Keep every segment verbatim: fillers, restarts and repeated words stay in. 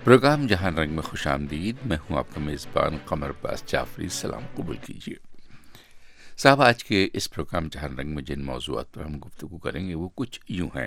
Programme جہاں رنگ میں خوش آمدید. میں ہوں آپ کا میزبان قمر عباس جعفری. سلام قبول کیجیے. صاحب، آج کے اس پروگرام جہاں رنگ میں جن موضوعات پر ہم گفتگو کریں گے وہ کچھ یوں ہیں.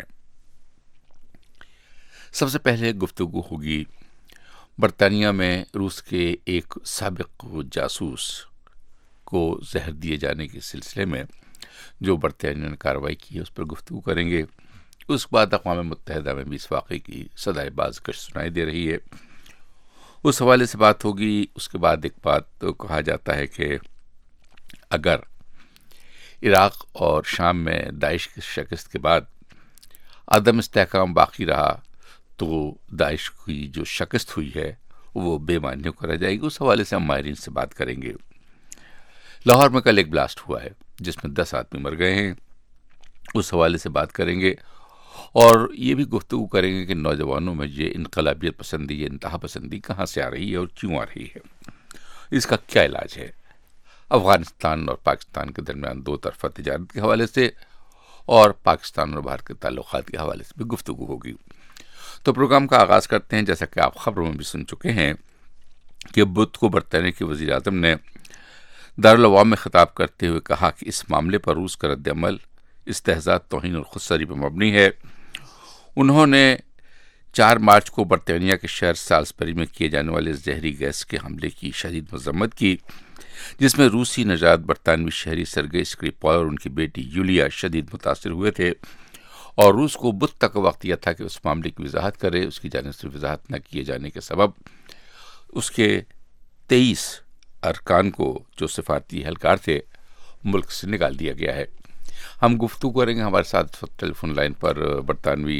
سب سے پہلے گفتگو ہوگی برطانیہ میں روس کے ایک سابق جاسوس کو زہر دیے جانے کے سلسلے میں جو برطانیہ نے کارروائی کی ہے اس پر گفتگو کریں گے. اس کے بعد اقوام متحدہ میں بھی اس واقعے کی صدائے بازگشت سنائی دے رہی ہے، اس حوالے سے بات ہوگی. اس کے بعد ایک بات تو کہا جاتا ہے کہ اگر عراق اور شام میں داعش کی شکست کے بعد عدم استحکام باقی رہا تو داعش کی جو شکست ہوئی ہے وہ بے معنی ہو کر رہ جائے گی. اس حوالے سے ہم ماہرین سے بات کریں گے. لاہور میں کل ایک بلاسٹ ہوا ہے جس میں دس آدمی مر گئے ہیں، اس حوالے سے بات کریں گے. اور یہ بھی گفتگو کریں گے کہ نوجوانوں میں یہ انقلابیت پسندی، یہ انتہا پسندی کہاں سے آ رہی ہے اور کیوں آ رہی ہے، اس کا کیا علاج ہے. افغانستان اور پاکستان کے درمیان دو طرفہ تجارت کے حوالے سے اور پاکستان اور بھارت کے تعلقات کے حوالے سے بھی گفتگو ہوگی. تو پروگرام کا آغاز کرتے ہیں. جیسا کہ آپ خبروں میں بھی سن چکے ہیں کہ بدھ کو برطانیہ کے وزیر اعظم نے دارالعوام میں خطاب کرتے ہوئے کہا کہ اس معاملے پر روس کا رد عمل استہزاء، توہین اور خودسری پر مبنی ہے. انہوں نے چار مارچ کو برطانیہ کے شہر سالزبری میں کیے جانے والے زہری گیس کے حملے کی شدید مذمت کی، جس میں روسی نژاد برطانوی شہری سرگئی سکریپال اور ان کی بیٹی یولیا شدید متاثر ہوئے تھے، اور روس کو بدھ تک وقت یہ تھا کہ اس معاملے کی وضاحت کرے. اس کی جانب سے وضاحت نہ کیے جانے کے سبب اس کے تیئیس ارکان کو جو سفارتی اہلکار تھے ملک سے نکال دیا گیا ہے. ہم گفتگو کریں گے. ہمارے ساتھ ٹیلی فون لائن پر برطانوی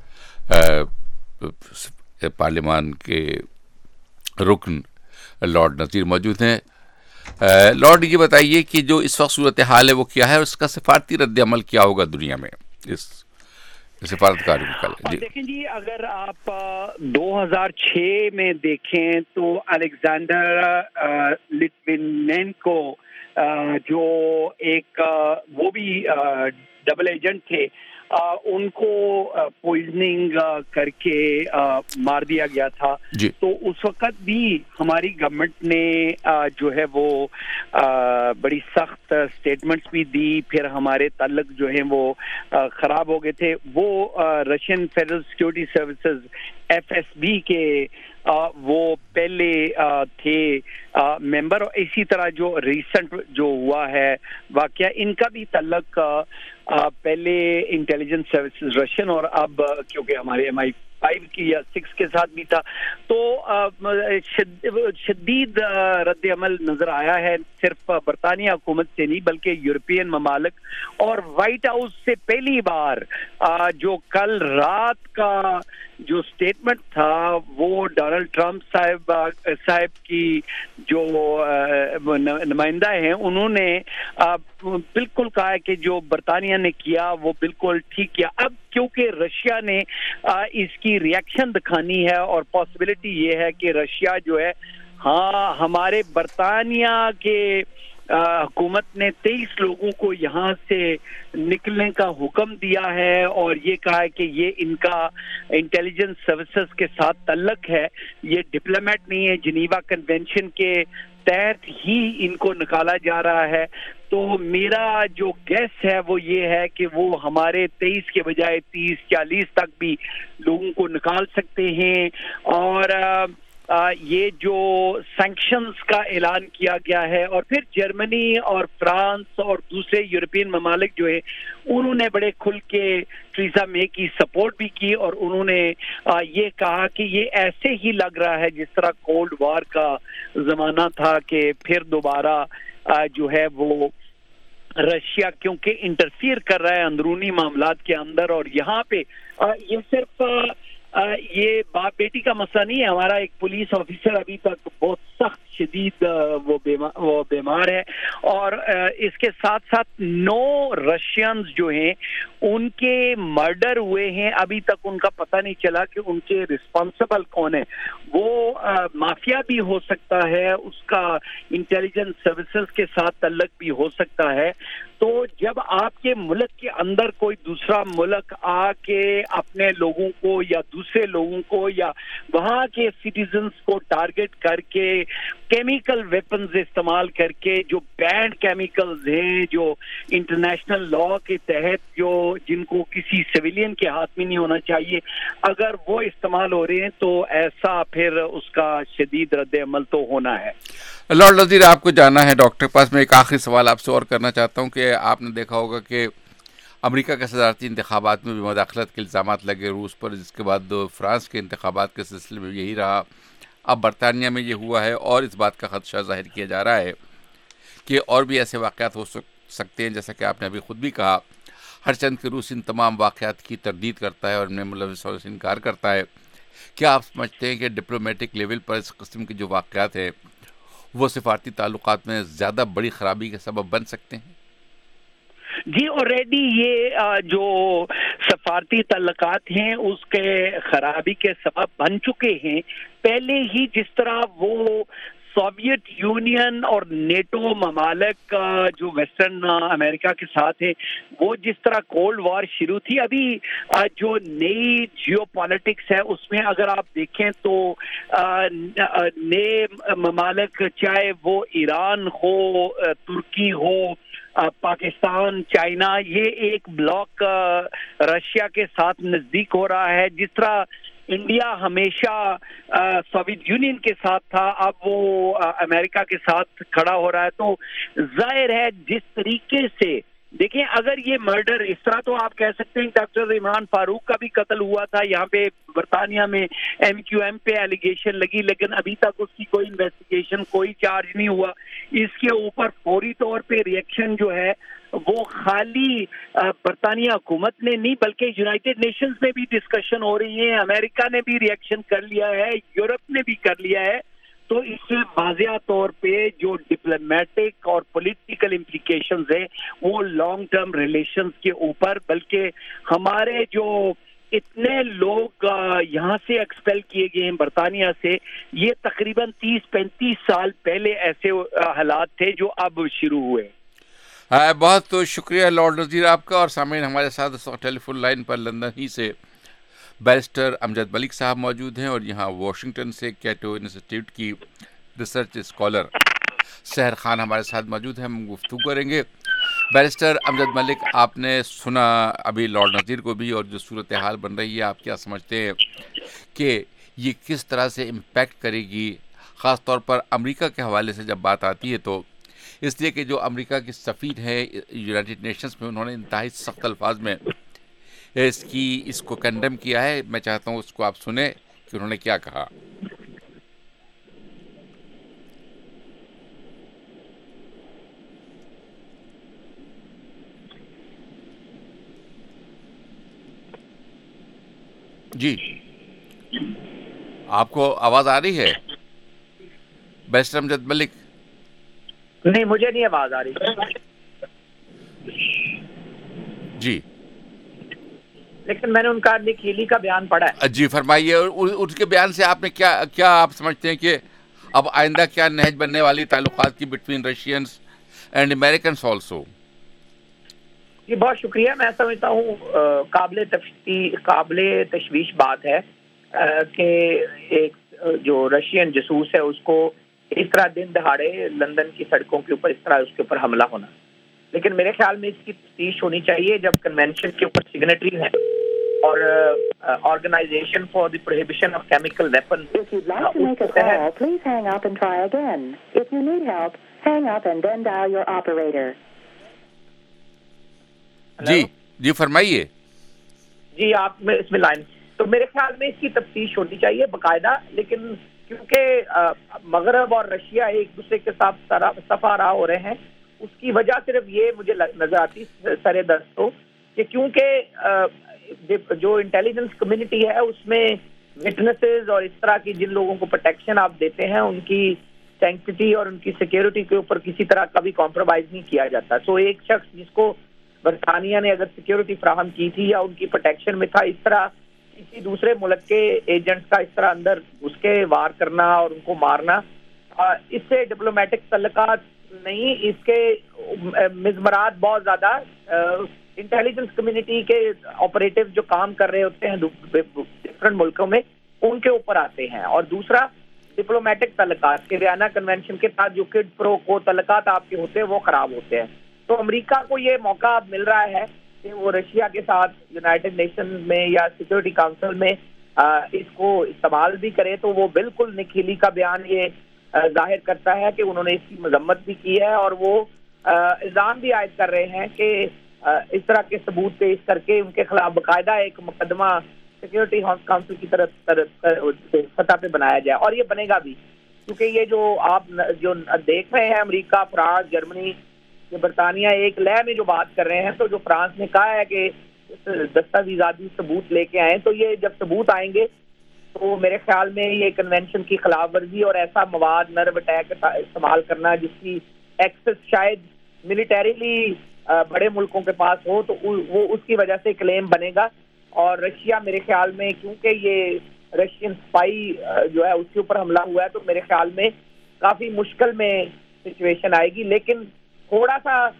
پارلیمان کے رکن لارڈ نذیر موجود ہیں. لارڈ، یہ بتائیے کہ جو اس وقت صورتحال ہے وہ کیا ہے، اس کا سفارتی رد عمل کیا ہوگا دنیا میں اس سفارتکاری کا؟ جی دیکھیں جی، اگر آپ دو ہزار چھ میں دیکھیں تو الیگزینڈر لٹوینینکو جو ایک وہ بھی ڈبل ایجنٹ تھے، ان کو پوائزننگ کر کے مار دیا گیا تھا. جی. تو اس وقت بھی ہماری گورنمنٹ نے جو ہے وہ بڑی سخت اسٹیٹمنٹس بھی دی. پھر ہمارے تعلق جو ہیں وہ خراب ہو گئے تھے. وہ Russian federal security services F S B کے وہ پہلے تھے ممبر. اور اسی طرح جو ریسنٹ جو ہوا ہے واقعہ، ان کا بھی تعلق پہلے انٹیلیجنس سروسز رشین اور اب کیونکہ ہمارے ایم آئی فائیو کی یا سکس کے ساتھ بھی تھا. تو شدید رد عمل نظر آیا ہے، صرف برطانیہ حکومت سے نہیں بلکہ یورپین ممالک. اور وائٹ ہاؤس سے پہلی بار جو کل رات کا جو اسٹیٹمنٹ تھا وہ ڈونلڈ ٹرمپ صاحب صاحب کی جو نمائندہ ہیں، انہوں نے بالکل کہا ہے کہ جو برطانیہ نے کیا وہ بالکل ٹھیک کیا. اب کیونکہ رشیا نے اس کی ریاکشن دکھانی ہے اور پاسبلٹی یہ ہے کہ رشیا جو ہے ہاں ہمارے برطانیہ کے حکومت نے تیئیس لوگوں کو یہاں سے نکلنے کا حکم دیا ہے اور یہ کہا ہے کہ یہ ان کا انٹیلیجنس سروسز کے ساتھ تعلق ہے، یہ ڈپلومیٹ نہیں ہے. جنیوا کنونشن کے تحت ہی ان کو نکالا جا رہا ہے. تو میرا جو گیس ہے وہ یہ ہے کہ وہ ہمارے تیئیس کے بجائے تیس چالیس تک بھی لوگوں کو نکال سکتے ہیں. اور یہ جو سینکشنز کا اعلان کیا گیا ہے، اور پھر جرمنی اور فرانس اور دوسرے یورپین ممالک جو ہے انہوں نے بڑے کھل کے ٹریزا مے کی سپورٹ بھی کی، اور انہوں نے یہ کہا کہ یہ ایسے ہی لگ رہا ہے جس طرح کولڈ وار کا زمانہ تھا کہ پھر دوبارہ جو ہے وہ رشیا کیونکہ انٹرفیئر کر رہا ہے اندرونی معاملات کے اندر. اور یہاں پہ یہ صرف یہ باپ بیٹی کا مسئلہ نہیں ہے. ہمارا ایک پولیس آفیسر ابھی تک بہت سخت شدید وہ بیمار وہ بیمار ہے. اور اس کے ساتھ ساتھ نو رشینز جو ہیں ان کے مرڈر ہوئے ہیں. ابھی تک ان کا پتہ نہیں چلا کہ ان کے رسپانسبل کون ہے. وہ مافیا بھی ہو سکتا ہے, اس کا انٹیلیجنس سروسز کے ساتھ تعلق بھی ہو سکتا ہے. تو جب آپ کے ملک کے اندر کوئی دوسرا ملک آ کے اپنے لوگوں کو یا دوسرے لوگوں کو یا وہاں کے سٹیزنز کو ٹارگٹ کر کے کیمیکل ویپنز استعمال کر کے, جو بینڈ کیمیکلز ہیں جو انٹرنیشنل لا کے تحت جو جن کو کسی سویلین کے ہاتھ میں نہیں ہونا چاہیے, اگر وہ استعمال ہو رہے ہیں تو ایسا پھر اس کا شدید رد عمل تو ہونا ہے. لارڈ نذیر, آپ کو جانا ہے ڈاکٹر کے پاس. میں ایک آخری سوال آپ سے اور کرنا چاہتا ہوں کہ آپ نے دیکھا ہوگا کہ امریکہ کے صدارتی انتخابات میں بھی مداخلت کے الزامات لگے روس پر, جس کے بعد فرانس کے انتخابات کے سلسلے میں یہی رہا. اب برطانیہ میں یہ ہوا ہے اور اس بات کا خدشہ ظاہر کیا جا رہا ہے کہ اور بھی ایسے واقعات ہو سکتے ہیں, جیسا کہ آپ نے ابھی خود بھی کہا. ہر چند کے روس ان تمام واقعات کی تردید کرتا ہے اور ان میں ملوث ہونے سے انکار کرتا ہے. کیا آپ سمجھتے ہیں کہ ڈپلومیٹک لیول پر اس قسم کے جو واقعات ہیں وہ سفارتی تعلقات میں زیادہ بڑی خرابی کا سبب بن سکتے ہیں؟ جی آلریڈی یہ جو سفارتی تعلقات ہیں اس کے خرابی کے سبب بن چکے ہیں. پہلے ہی جس طرح وہ سوویت یونین اور نیٹو ممالک جو ویسٹرن امریکہ کے ساتھ ہے, وہ جس طرح کولڈ وار شروع تھی, ابھی جو نئی جیو پالیٹکس ہے اس میں اگر آپ دیکھیں تو نئے ممالک, چاہے وہ ایران ہو, ترکی ہو, پاکستان, چائنا, یہ ایک بلاک رشیا کے ساتھ نزدیک ہو رہا ہے. جس طرح انڈیا ہمیشہ سوویت یونین کے ساتھ تھا, اب وہ امریکہ کے ساتھ کھڑا ہو رہا ہے. تو ظاہر ہے جس طریقے سے دیکھیں, اگر یہ مرڈر اس طرح, تو آپ کہہ سکتے ہیں ڈاکٹر عمران فاروق کا بھی قتل ہوا تھا یہاں پہ برطانیہ میں, ایم کیو ایم پہ ایلیگیشن لگی, لیکن ابھی تک اس کی کوئی انویسٹیگیشن, کوئی چارج نہیں ہوا. اس کے اوپر فوری طور پہ ریئیکشن جو ہے وہ خالی برطانیہ حکومت نے نہیں بلکہ یونائٹڈ نیشنز میں بھی ڈسکشن ہو رہی ہیں. امریکہ نے بھی ریئیکشن کر لیا ہے, یورپ نے بھی کر لیا ہے. تو اس سے واضح طور پہ جو ڈپلومیٹک اور پولیٹیکل امپلیکیشنز ہیں وہ لانگ ٹرم ریلیشنز کے اوپر, بلکہ ہمارے جو اتنے لوگ یہاں سے ایکسپیل کیے گئے ہیں برطانیہ سے, یہ تقریباً تیس پینتیس سال پہلے ایسے حالات تھے جو اب شروع ہوئے. بہت شکریہ لارڈ نذیر آپ کا. اور سامعین, ہمارے ساتھ ٹیلی فون لائن پر لندن ہی سے بیرسٹر امجد ملک صاحب موجود ہیں, اور یہاں واشنگٹن سے کیٹو انسٹیٹیوٹ کی ریسرچ اسکالر سحر خان ہمارے ساتھ موجود ہیں. ہم گفتگو کریں گے. بیرسٹر امجد ملک, آپ نے سنا ابھی لارڈ نذیر کو بھی, اور جو صورتحال بن رہی ہے, آپ کیا سمجھتے ہیں کہ یہ کس طرح سے امپیکٹ کرے گی, خاص طور پر امریکہ کے حوالے سے جب بات آتی ہے تو اس لیے کہ جو امریکہ کے سفیر ہیں یونائٹڈ نیشنز میں, انہوں نے انتہائی سخت الفاظ میں اس کی اس کو کنڈم کیا ہے. میں چاہتا ہوں اس کو آپ سنیں کہ انہوں نے کیا کہا. جی, آپ کو آواز آ رہی ہے بیرسٹر امجد ملک؟ نہیں, مجھے نہیں آواز آ رہی. جی, لیکن میں نے ان کا نکیلی کا بیان پڑھا ہے. جی فرمائیے. ان کے بیان سے آپ نے کیا کیا آپ سمجھتے ہیں کہ اب آئندہ کیا نہج بننے والی تعلقات کی between Russians and Americans also? جی بہت شکریہ. میں سمجھتا ہوں قابل قابل تشویش بات ہے کہ ایک جو رشین جاسوس ہے اس کو اس طرح دن دہاڑے لندن کی سڑکوں کے اوپر اس طرح اس کے اوپر حملہ ہونا. لیکن میرے خیال میں اس کی تفتیش ہونی چاہیے. جب کنونشن کے اوپر سگنیٹری ہیں اور Organisation for the Prohibition of Chemical Weapon, جی جی فرمائیے. جی آپ میں اس میں لائن, تو میرے خیال میں اس کی تفتیش ہونی چاہیے باقاعدہ. لیکن کیونکہ مغرب اور رشیا ایک دوسرے کے ساتھ صفا راہ ہو رہے ہیں, اس کی وجہ صرف یہ مجھے نظر آتی سر دست ہو کہ کیونکہ جو انٹیلیجنس کمیونٹی ہے اس میں وٹنسز اور اس طرح کی جن لوگوں کو پروٹیکشن آپ دیتے ہیں ان کی سینکٹی اور ان کی سیکیورٹی کے اوپر کسی طرح کا بھی کمپرومائز نہیں کیا جاتا. سو ایک شخص جس کو برطانیہ نے اگر سیکیورٹی فراہم کی تھی یا ان کی پروٹیکشن میں تھا, اس طرح کسی دوسرے ملک کے ایجنٹس کا اس طرح اندر گھس کے وار کرنا اور ان کو مارنا, اس سے ڈپلومیٹک تعلقات نہیں, اس کے مضمرات بہت زیادہ انٹیلیجنس کمیونٹی کے آپریٹو جو کام کر رہے ہوتے ہیں ڈفرنٹ ملکوں میں, ان کے اوپر آتے ہیں. اور دوسرا ڈپلومیٹک تعلقات کے ویانا کنونشن کے تحت جو کڈ پرو کو تعلقات آپ کے ہوتے ہیں وہ خراب ہوتے ہیں. تو امریکہ کو یہ موقع مل رہا ہے کہ وہ رشیا کے ساتھ یونائٹڈ نیشن میں یا سیکورٹی کاؤنسل میں اس کو استعمال بھی کرے. تو وہ بالکل نک ہیلی کا بیان یہ ظاہر کرتا ہے کہ انہوں نے اس کی مذمت بھی کی ہے, اور وہ الزام بھی عائد کر رہے ہیں کہ اس طرح کے ثبوت پیش کر کے ان کے خلاف باقاعدہ ایک مقدمہ سیکورٹی کاؤنسل کی طرف سطح پہ بنایا جائے. اور یہ بنے گا بھی, کیونکہ یہ جو آپ جو دیکھ رہے ہیں امریکہ, فرانس, جرمنی, برطانیہ ایک لے میں جو بات کر رہے ہیں, تو جو فرانس نے کہا ہے کہ دستاویزاتی ثبوت لے کے آئیں, تو یہ جب ثبوت آئیں گے تو میرے خیال میں یہ کنونشن کی خلاف ورزی اور ایسا مواد نرو اٹیک استعمال کرنا جس کی ایکسس شاید ملیٹریلی بڑے ملکوں کے پاس ہو, تو وہ اس کی وجہ سے کلیم بنے گا. اور رشیا میرے خیال میں, کیونکہ یہ رشین سپائی جو ہے اس کے اوپر حملہ ہوا ہے, تو میرے خیال میں کافی مشکل میں سچویشن آئے گی. لیکن تھوڑا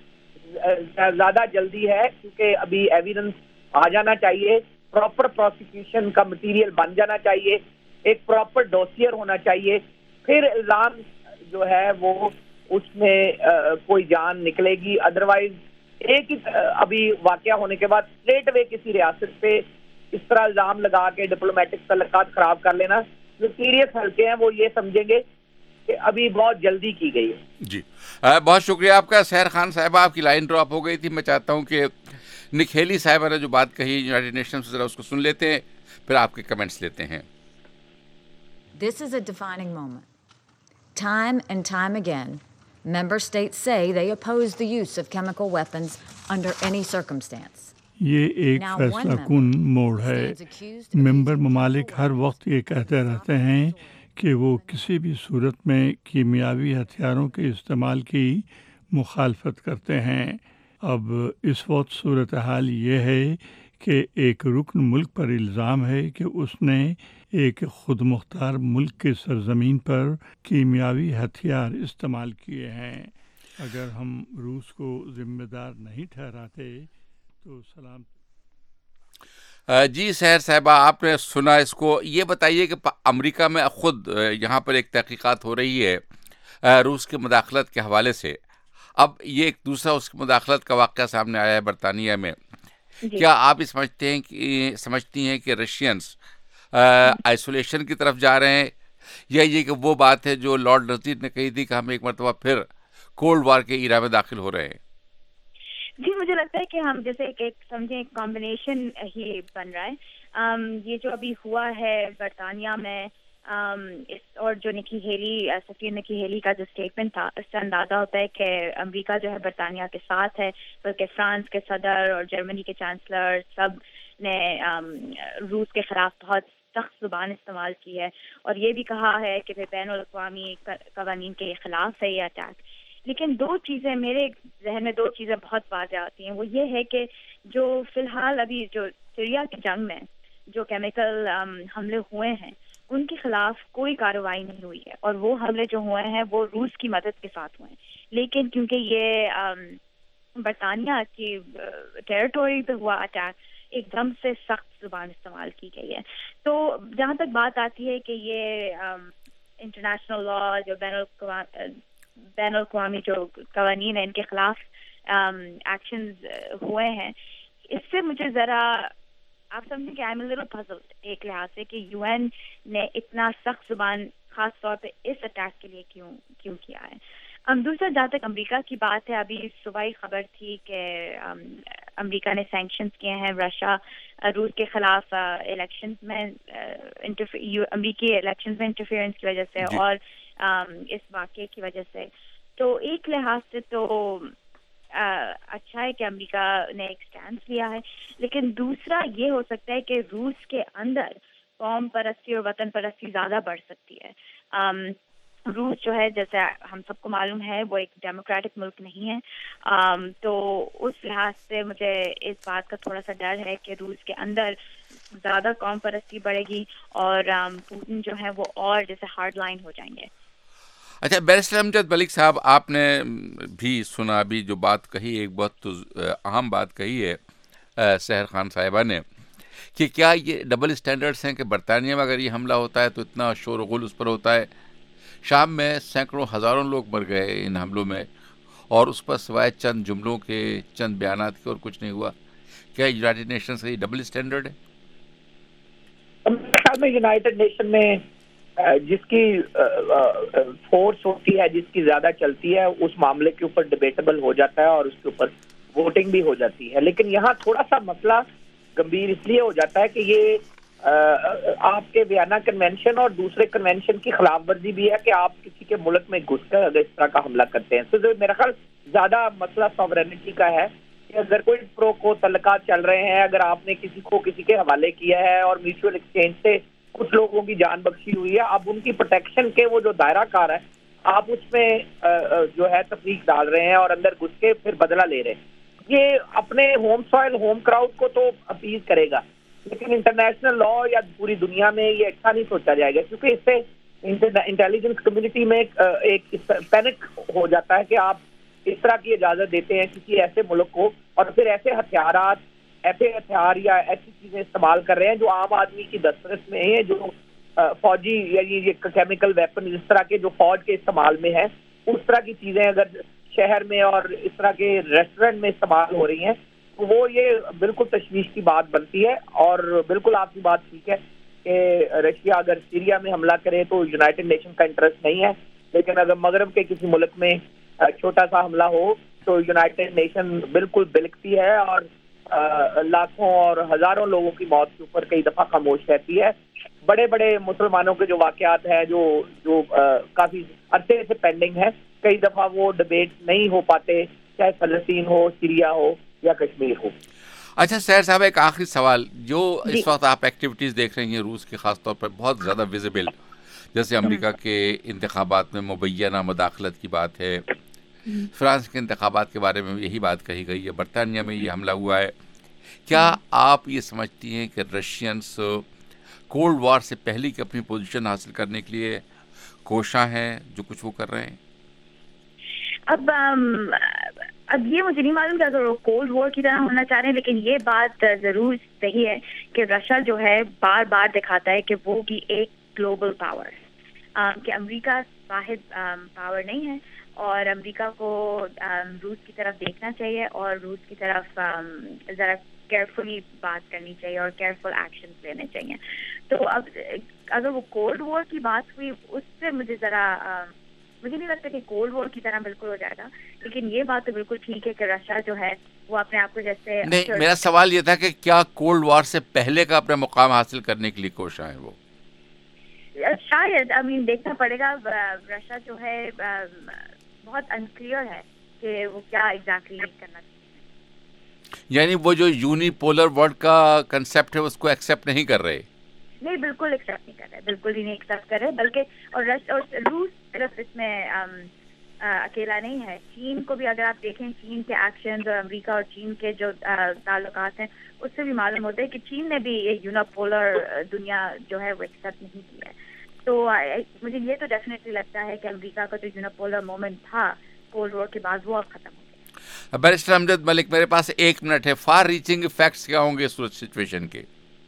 سا زیادہ جلدی ہے, کیونکہ ابھی ایویڈنس آ جانا چاہیے, پراپر پروسیکیوشن کا مٹیریل بن جانا چاہیے, ایک پراپر ڈوسیئر ہونا چاہیے, پھر الزام جو ہے وہ اس میں کوئی جان نکلے گی. ادروائز ایک ہی ابھی واقعہ ہونے کے بعد اسٹریٹ وے کسی ریاست پہ اس طرح الزام لگا کے ڈپلومیٹک تعلقات خراب کر لینا, جو سیریس حلقے ہیں وہ یہ سمجھیں گے کہ ابھی بہت جلدی کی گئی ہے. جی بہت شکریہ آپ کا. سحر خان صاحبہ, آپ کی لائن ڈراپ ہو گئی تھی. میں چاہتا ہوں کہ نک ہیلی صاحبہ نے جو بات کہی یونائٹڈ نیشن سے, ذرا اس کو سن لیتے ہیں, پھر آپ کے کمنٹس لیتے ہیں. This is a defining moment. Time and time again, member states say they oppose the use of chemical weapons under any circumstance. یہ ایک فیصلہ کن موڑ ہے. ممبر ممالک ہر وقت یہ کہتے رہتے ہیں کہ وہ کسی بھی صورت میں کیمیاوی ہتھیاروں کے استعمال کی مخالفت کرتے ہیں. اب اس وقت صورتحال یہ ہے کہ ایک رکن ملک پر الزام ہے کہ اس نے ایک خود مختار ملک کے سرزمین پر کیمیاوی ہتھیار استعمال کیے ہیں. اگر ہم روس کو ذمہ دار نہیں ٹھہراتے تو سلام. جی سحر صاحبہ, آپ نے سنا اس کو. یہ بتائیے کہ امریکہ میں خود یہاں پر ایک تحقیقات ہو رہی ہے روس کے مداخلت کے حوالے سے. اب یہ ایک دوسرا اس کی مداخلت کا واقعہ سامنے آیا ہے برطانیہ میں. کیا آپ یہ سمجھتے ہیں کہ سمجھتی ہیں کہ رشینس آئسولیشن کی طرف جا رہے ہیں, یا یہ کہ وہ بات ہے جو لارڈ نذیر نے کہی تھی کہ ہم ایک مرتبہ پھر کولڈ وار کے ایرا میں داخل ہو رہے ہیں؟ جی مجھے لگتا ہے کہ ہم جیسے ایک سمجھیں ایک کمبینیشن ہی بن رہا ہے. یہ جو ابھی ہوا ہے برطانیہ میں, اس اور جو نکی ہیلی سفیر نکی ہیلی کا جو اسٹیٹمنٹ تھا, اس سے اندازہ ہوتا ہے کہ امریکہ جو ہے برطانیہ کے ساتھ ہے, بلکہ فرانس کے صدر اور جرمنی کے چانسلر سب نے روس کے خلاف بہت سخت زبان استعمال کی ہے, اور یہ بھی کہا ہے کہ بین الاقوامی قوانین کے خلاف ہے یہ اٹیک. لیکن دو چیزیں میرے ذہن میں دو چیزیں بہت واضح آتی ہیں. وہ یہ ہے کہ جو فی الحال ابھی جو سیریا کی جنگ میں جو کیمیکل حملے ہوئے ہیں ان کے خلاف کوئی کارروائی نہیں ہوئی ہے, اور وہ حملے جو ہوئے ہیں وہ روس کی مدد کے ساتھ ہوئے ہیں. لیکن کیونکہ یہ برطانیہ کی ٹیریٹوری پہ ہوا اٹیک, ایک دم سے سخت زبان استعمال کی گئی ہے. تو جہاں تک بات آتی ہے کہ یہ انٹرنیشنل لا جو بین الاقوامی بین الاقوامی جو قوانین ہیں ان کے خلاف ایکشنز ہوئے ہیں, اس سے مجھے ذرا آپ سمجھیں کہ آئی ایم اے لٹل پزلڈ ایک لحاظ سے کہ یو این نے اتنا سخت زبان خاص طور پہ اس اٹیک کے لیے کیوں کیوں کیا ہے. ام دوسرا جہاں تک امریکہ کی بات ہے, ابھی صبح ہی خبر تھی کہ امریکہ نے سینکشنز کیے ہیں رشیا روس کے خلاف الیکشنز میں امریکی الیکشنز میں انٹرفیئرنس کی وجہ سے اور اس واقعے کی وجہ سے. تو ایک لحاظ سے تو اچھا ہے کہ امریکہ نے ایک سٹینڈ لیا ہے, لیکن دوسرا یہ ہو سکتا ہے کہ روس کے اندر قوم پرستی اور وطن پرستی زیادہ بڑھ سکتی ہے. روس جو ہے جیسے ہم سب کو معلوم ہے وہ ایک ڈیموکریٹک ملک نہیں ہے، آم, تو اس لحاظ سے مجھے اس بات کا تھوڑا سا ڈر ہے کہ روس کے اندر زیادہ قوم پرستی بڑھے گی اور آم, پوتن جو ہے وہ اور جیسے ہارڈ لائن ہو جائیں گے. اچھا بیرسٹر امجد ملک صاحب، آپ نے بھی سنا ابھی جو بات کہی، ایک بہت اہم بات کہی ہے سحر خان صاحبہ نے، کہ کیا یہ ڈبل اسٹینڈرڈس ہیں کہ برطانیہ میں اگر یہ حملہ ہوتا ہے تو اتنا شور و غل اس پر ہوتا ہے، شام میں سینکڑوں ہزاروں لوگ مر گئے ان حملوں میں، اور اس پر سوائے چند جملوں کے، چند بیانات کے اور کچھ نہیں ہوا. کیا یونائٹڈ نیشنز کا یہ ڈبل اسٹینڈرڈ ہے؟ میرے خیال میں یونائٹڈ نیشن میں جس کی فورس ہوتی ہے، جس کی زیادہ چلتی ہے، اس معاملے کے اوپر ڈبیٹیبل ہو جاتا ہے اور اس کے اوپر ووٹنگ بھی ہو جاتی ہے. لیکن یہاں تھوڑا سا مسئلہ گمبھیر اس لیے ہو جاتا ہے کہ یہ آپ کے ویانا کنونشن اور دوسرے کنونشن کی خلاف ورزی بھی ہے کہ آپ کسی کے ملک میں گھس کر اگر اس طرح کا حملہ کرتے ہیں. تو میرا خیال زیادہ مسئلہ ساورینٹی کا ہے کہ اگر کوئی پرو کو تعلقات چل رہے ہیں، اگر آپ نے کسی کو کسی کے حوالے کیا ہے اور میوچل ایکسچینج سے کچھ لوگوں کی جان بخشی ہوئی ہے، اب ان کی پروٹیکشن کے وہ جو دائرہ کار ہے آپ اس میں جو ہے تفریق ڈال رہے ہیں اور اندر گھس کے پھر بدلہ لے رہے ہیں. یہ اپنے ہوم سوائل، ہوم کراؤڈ کو تو اپیز کرے گا، لیکن انٹرنیشنل لا یا پوری دنیا میں یہ اچھا نہیں سوچا جائے گا، کیونکہ اس سے انٹیلیجنس کمیونٹی میں ایک پینک ہو جاتا ہے کہ آپ اس طرح کی اجازت دیتے ہیں کسی ایسے ملک کو، اور پھر ایسے ہتھیارات، ایسے ہتھیار یا ایسی چیزیں استعمال کر رہے ہیں جو عام آدمی کی دسترس میں ہیں، جو فوجی یعنی یہ کیمیکل ویپن اس طرح کے جو فوج کے استعمال میں ہیں، اس طرح کی چیزیں اگر شہر میں اور اس طرح کے ریسٹورینٹ میں استعمال ہو رہی ہیں تو وہ یہ بالکل تشویش کی بات بنتی ہے. اور بالکل آپ کی بات ٹھیک ہے کہ رشیا اگر سیریا میں حملہ کرے تو یونائٹڈ نیشن کا انٹرسٹ نہیں ہے، لیکن اگر مغرب کے کسی ملک میں چھوٹا سا حملہ ہو تو یونائٹڈ نیشن بالکل بلکتی ہے اور لاکھوں اور ہزاروں لوگوں کی موت کے اوپر کئی دفعہ خاموش رہتی ہے. بڑے بڑے مسلمانوں کے جو واقعات ہیں جو جو کافی عرصے سے پینڈنگ ہے، کئی دفعہ وہ ڈبیٹ نہیں ہو پاتے، چاہے فلسطین ہو، سیریا ہو یا کشمیر ہو. اچھا سحر صاحب، ایک آخری سوال، جو اس وقت آپ ایکٹیویٹیز دیکھ رہے ہیں روس کی خاص طور پر بہت زیادہ ویزیبل، جیسے امریکہ کے انتخابات میں مبینہ مداخلت کی بات ہے، فرانس کے انتخابات کے بارے میں یہی بات کہی گئی ہے، برطانیہ میں یہ حملہ ہوا ہے، کیا آپ یہ سمجھتی ہیں کہ رشینس کولڈ وار سے پہلے کی اپنی پوزیشن حاصل کرنے کے لیے کوشاں ہیں جو کچھ وہ کر رہے ہیں؟ اب اب یہ مجھے نہیں معلوم کہ اگر وہ کولڈ وار کی طرح ہونا چاہ رہے ہیں، لیکن یہ بات ضرور صحیح ہے کہ رشیا جو ہے بار بار دکھاتا ہے کہ وہ بھی ایک گلوبل پاور ہے، کہ امریکہ واحد پاور نہیں ہے، اور امریکہ کو روس کی طرف دیکھنا چاہیے اور روس کی طرف ذرا کیئرفلی بات کرنی چاہیے اور کیئرفل ایکشن لینے چاہیے. تو اب اگر وہ کولڈ وار کی بات ہوئی اس سے مجھے ذرا مجھے نہیں لگتا کہ کولڈ وار کی طرح بالکل ہو جائے گا، لیکن یہ بات تو بالکل ٹھیک ہے کہ رشیا جو ہے وہ اپنے آپ کو جیسے نہیں، میرا سوال یہ تھا کہ کیا کولڈ وار سے پہلے کا اپنا مقام حاصل کرنے کے لیے کوشاں ہے وہ؟ شاید آئی مین دیکھنا پڑے گا. رشیا جو ہے بہت انکلیئر ہے کہ وہ کیا ایگزیکٹلی کرنا چاہیے. یعنی وہ جو یونی پولر ورلڈ کا کنسیپٹ ہے اس کو ایکسیپٹ نہیں کر رہے؟ نہیں، بالکل ایکسیپٹ نہیں کر رہے، بالکل ہی نہیں ایکسیپٹ کر رہے، بلکہ اور روس صرف اس میں اکیلا نہیں ہے. چین کو بھی اگر آپ دیکھیں، چین کے ایکشنز اور امریکہ اور چین کے جو تعلقات ہیں اس سے بھی معلوم ہوتا ہے کہ چین نے بھی یہ یونیپولر دنیا جو ہے وہ ایکسیپٹ نہیں کی ہے. تو مجھے یہ تو ڈیفینیٹلی لگتا ہے کہ امریکہ کا جو یونیپولر مومنٹ تھا کولڈ وار کے بعد وہ اب ختم ہو گیا. بیرسٹر امجد ملک، میرے پاس ایک منٹ ہے، فار ریچنگ ایفیکٹس کیا ہوں گے اس سچویشن کے؟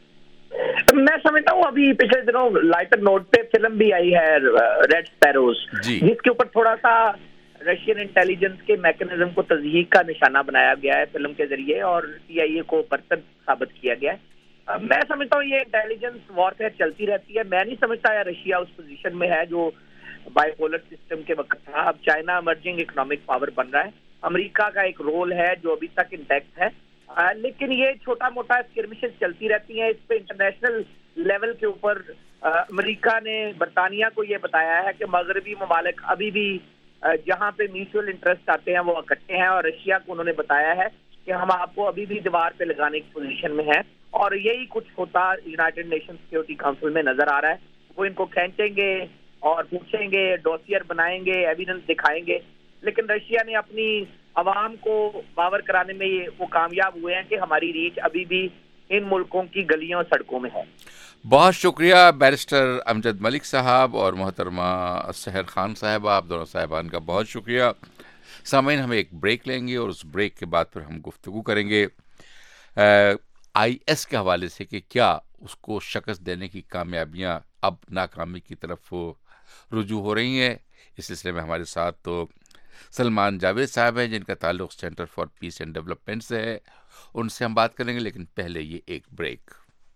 میں سمجھتا ہوں ابھی پچھلے دنوں لائٹر نوٹ پہ فلم بھی آئی ہے ریڈ اسپیروز، جس کے اوپر تھوڑا سا رشین انٹیلیجنس کے میکنزم کو تضحیق کا نشانہ بنایا گیا ہے فلم کے ذریعے اور سی آئی اے کو برتر ثابت کیا گیا ہے. میں سمجھتا ہوں یہ انٹیلیجنس وارفیئر چلتی رہتی ہے. میں نہیں سمجھتا ہے رشیا اس پوزیشن میں ہے جو بائی پولر سسٹم کے وقت تھا. اب چائنا ایمرجنگ اکنامک پاور بن رہا ہے، امریکہ کا ایک رول ہے جو ابھی تک انٹیکٹ ہے، لیکن یہ چھوٹا موٹا اسکرمشز چلتی رہتی ہیں. اس پہ انٹرنیشنل لیول کے اوپر امریکہ نے برطانیہ کو یہ بتایا ہے کہ مغربی ممالک ابھی بھی جہاں پہ میوچل انٹرسٹ آتے ہیں وہ اکٹھے ہیں، اور رشیا کو انہوں نے بتایا ہے کہ ہم آپ کو ابھی بھی دیوار پہ لگانے کی پوزیشن میں ہیں. اور یہی کچھ ہوتا یونائٹڈ نیشن سیکورٹی کاؤنسل میں نظر آ رہا ہے. وہ ان کو کھینچیں گے اور پوچھیں گے, ڈوسیئر بنائیں گے, ایویڈنس دکھائیں گے. لیکن رشیا نے اپنی عوام کو باور کرانے میں یہ وہ کامیاب ہوئے ہیں کہ ہماری ریچ ابھی بھی ان ملکوں کی گلیوں اور سڑکوں میں ہے. بہت شکریہ بیرسٹر امجد ملک صاحب اور محترمہ سحر خان صاحبہ, آپ دونوں صاحبان کا بہت شکریہ. سامعین, ہم ایک بریک لیں گے اور اس بریک کے بعد پھر ہم گفتگو کریں گے آئی ایس کے حوالے سے کہ کیا اس کو شکست دینے کی کامیابیاں اب ناکامی کی طرف رجوع ہو رہی ہیں. اس سلسلے میں ہمارے ساتھ تو سلمان جاوید صاحب ہیں جن کا تعلق Centre for Peace and Development سے ہے, ان سے ہم بات کریں گے, لیکن پہلے یہ ایک بریک.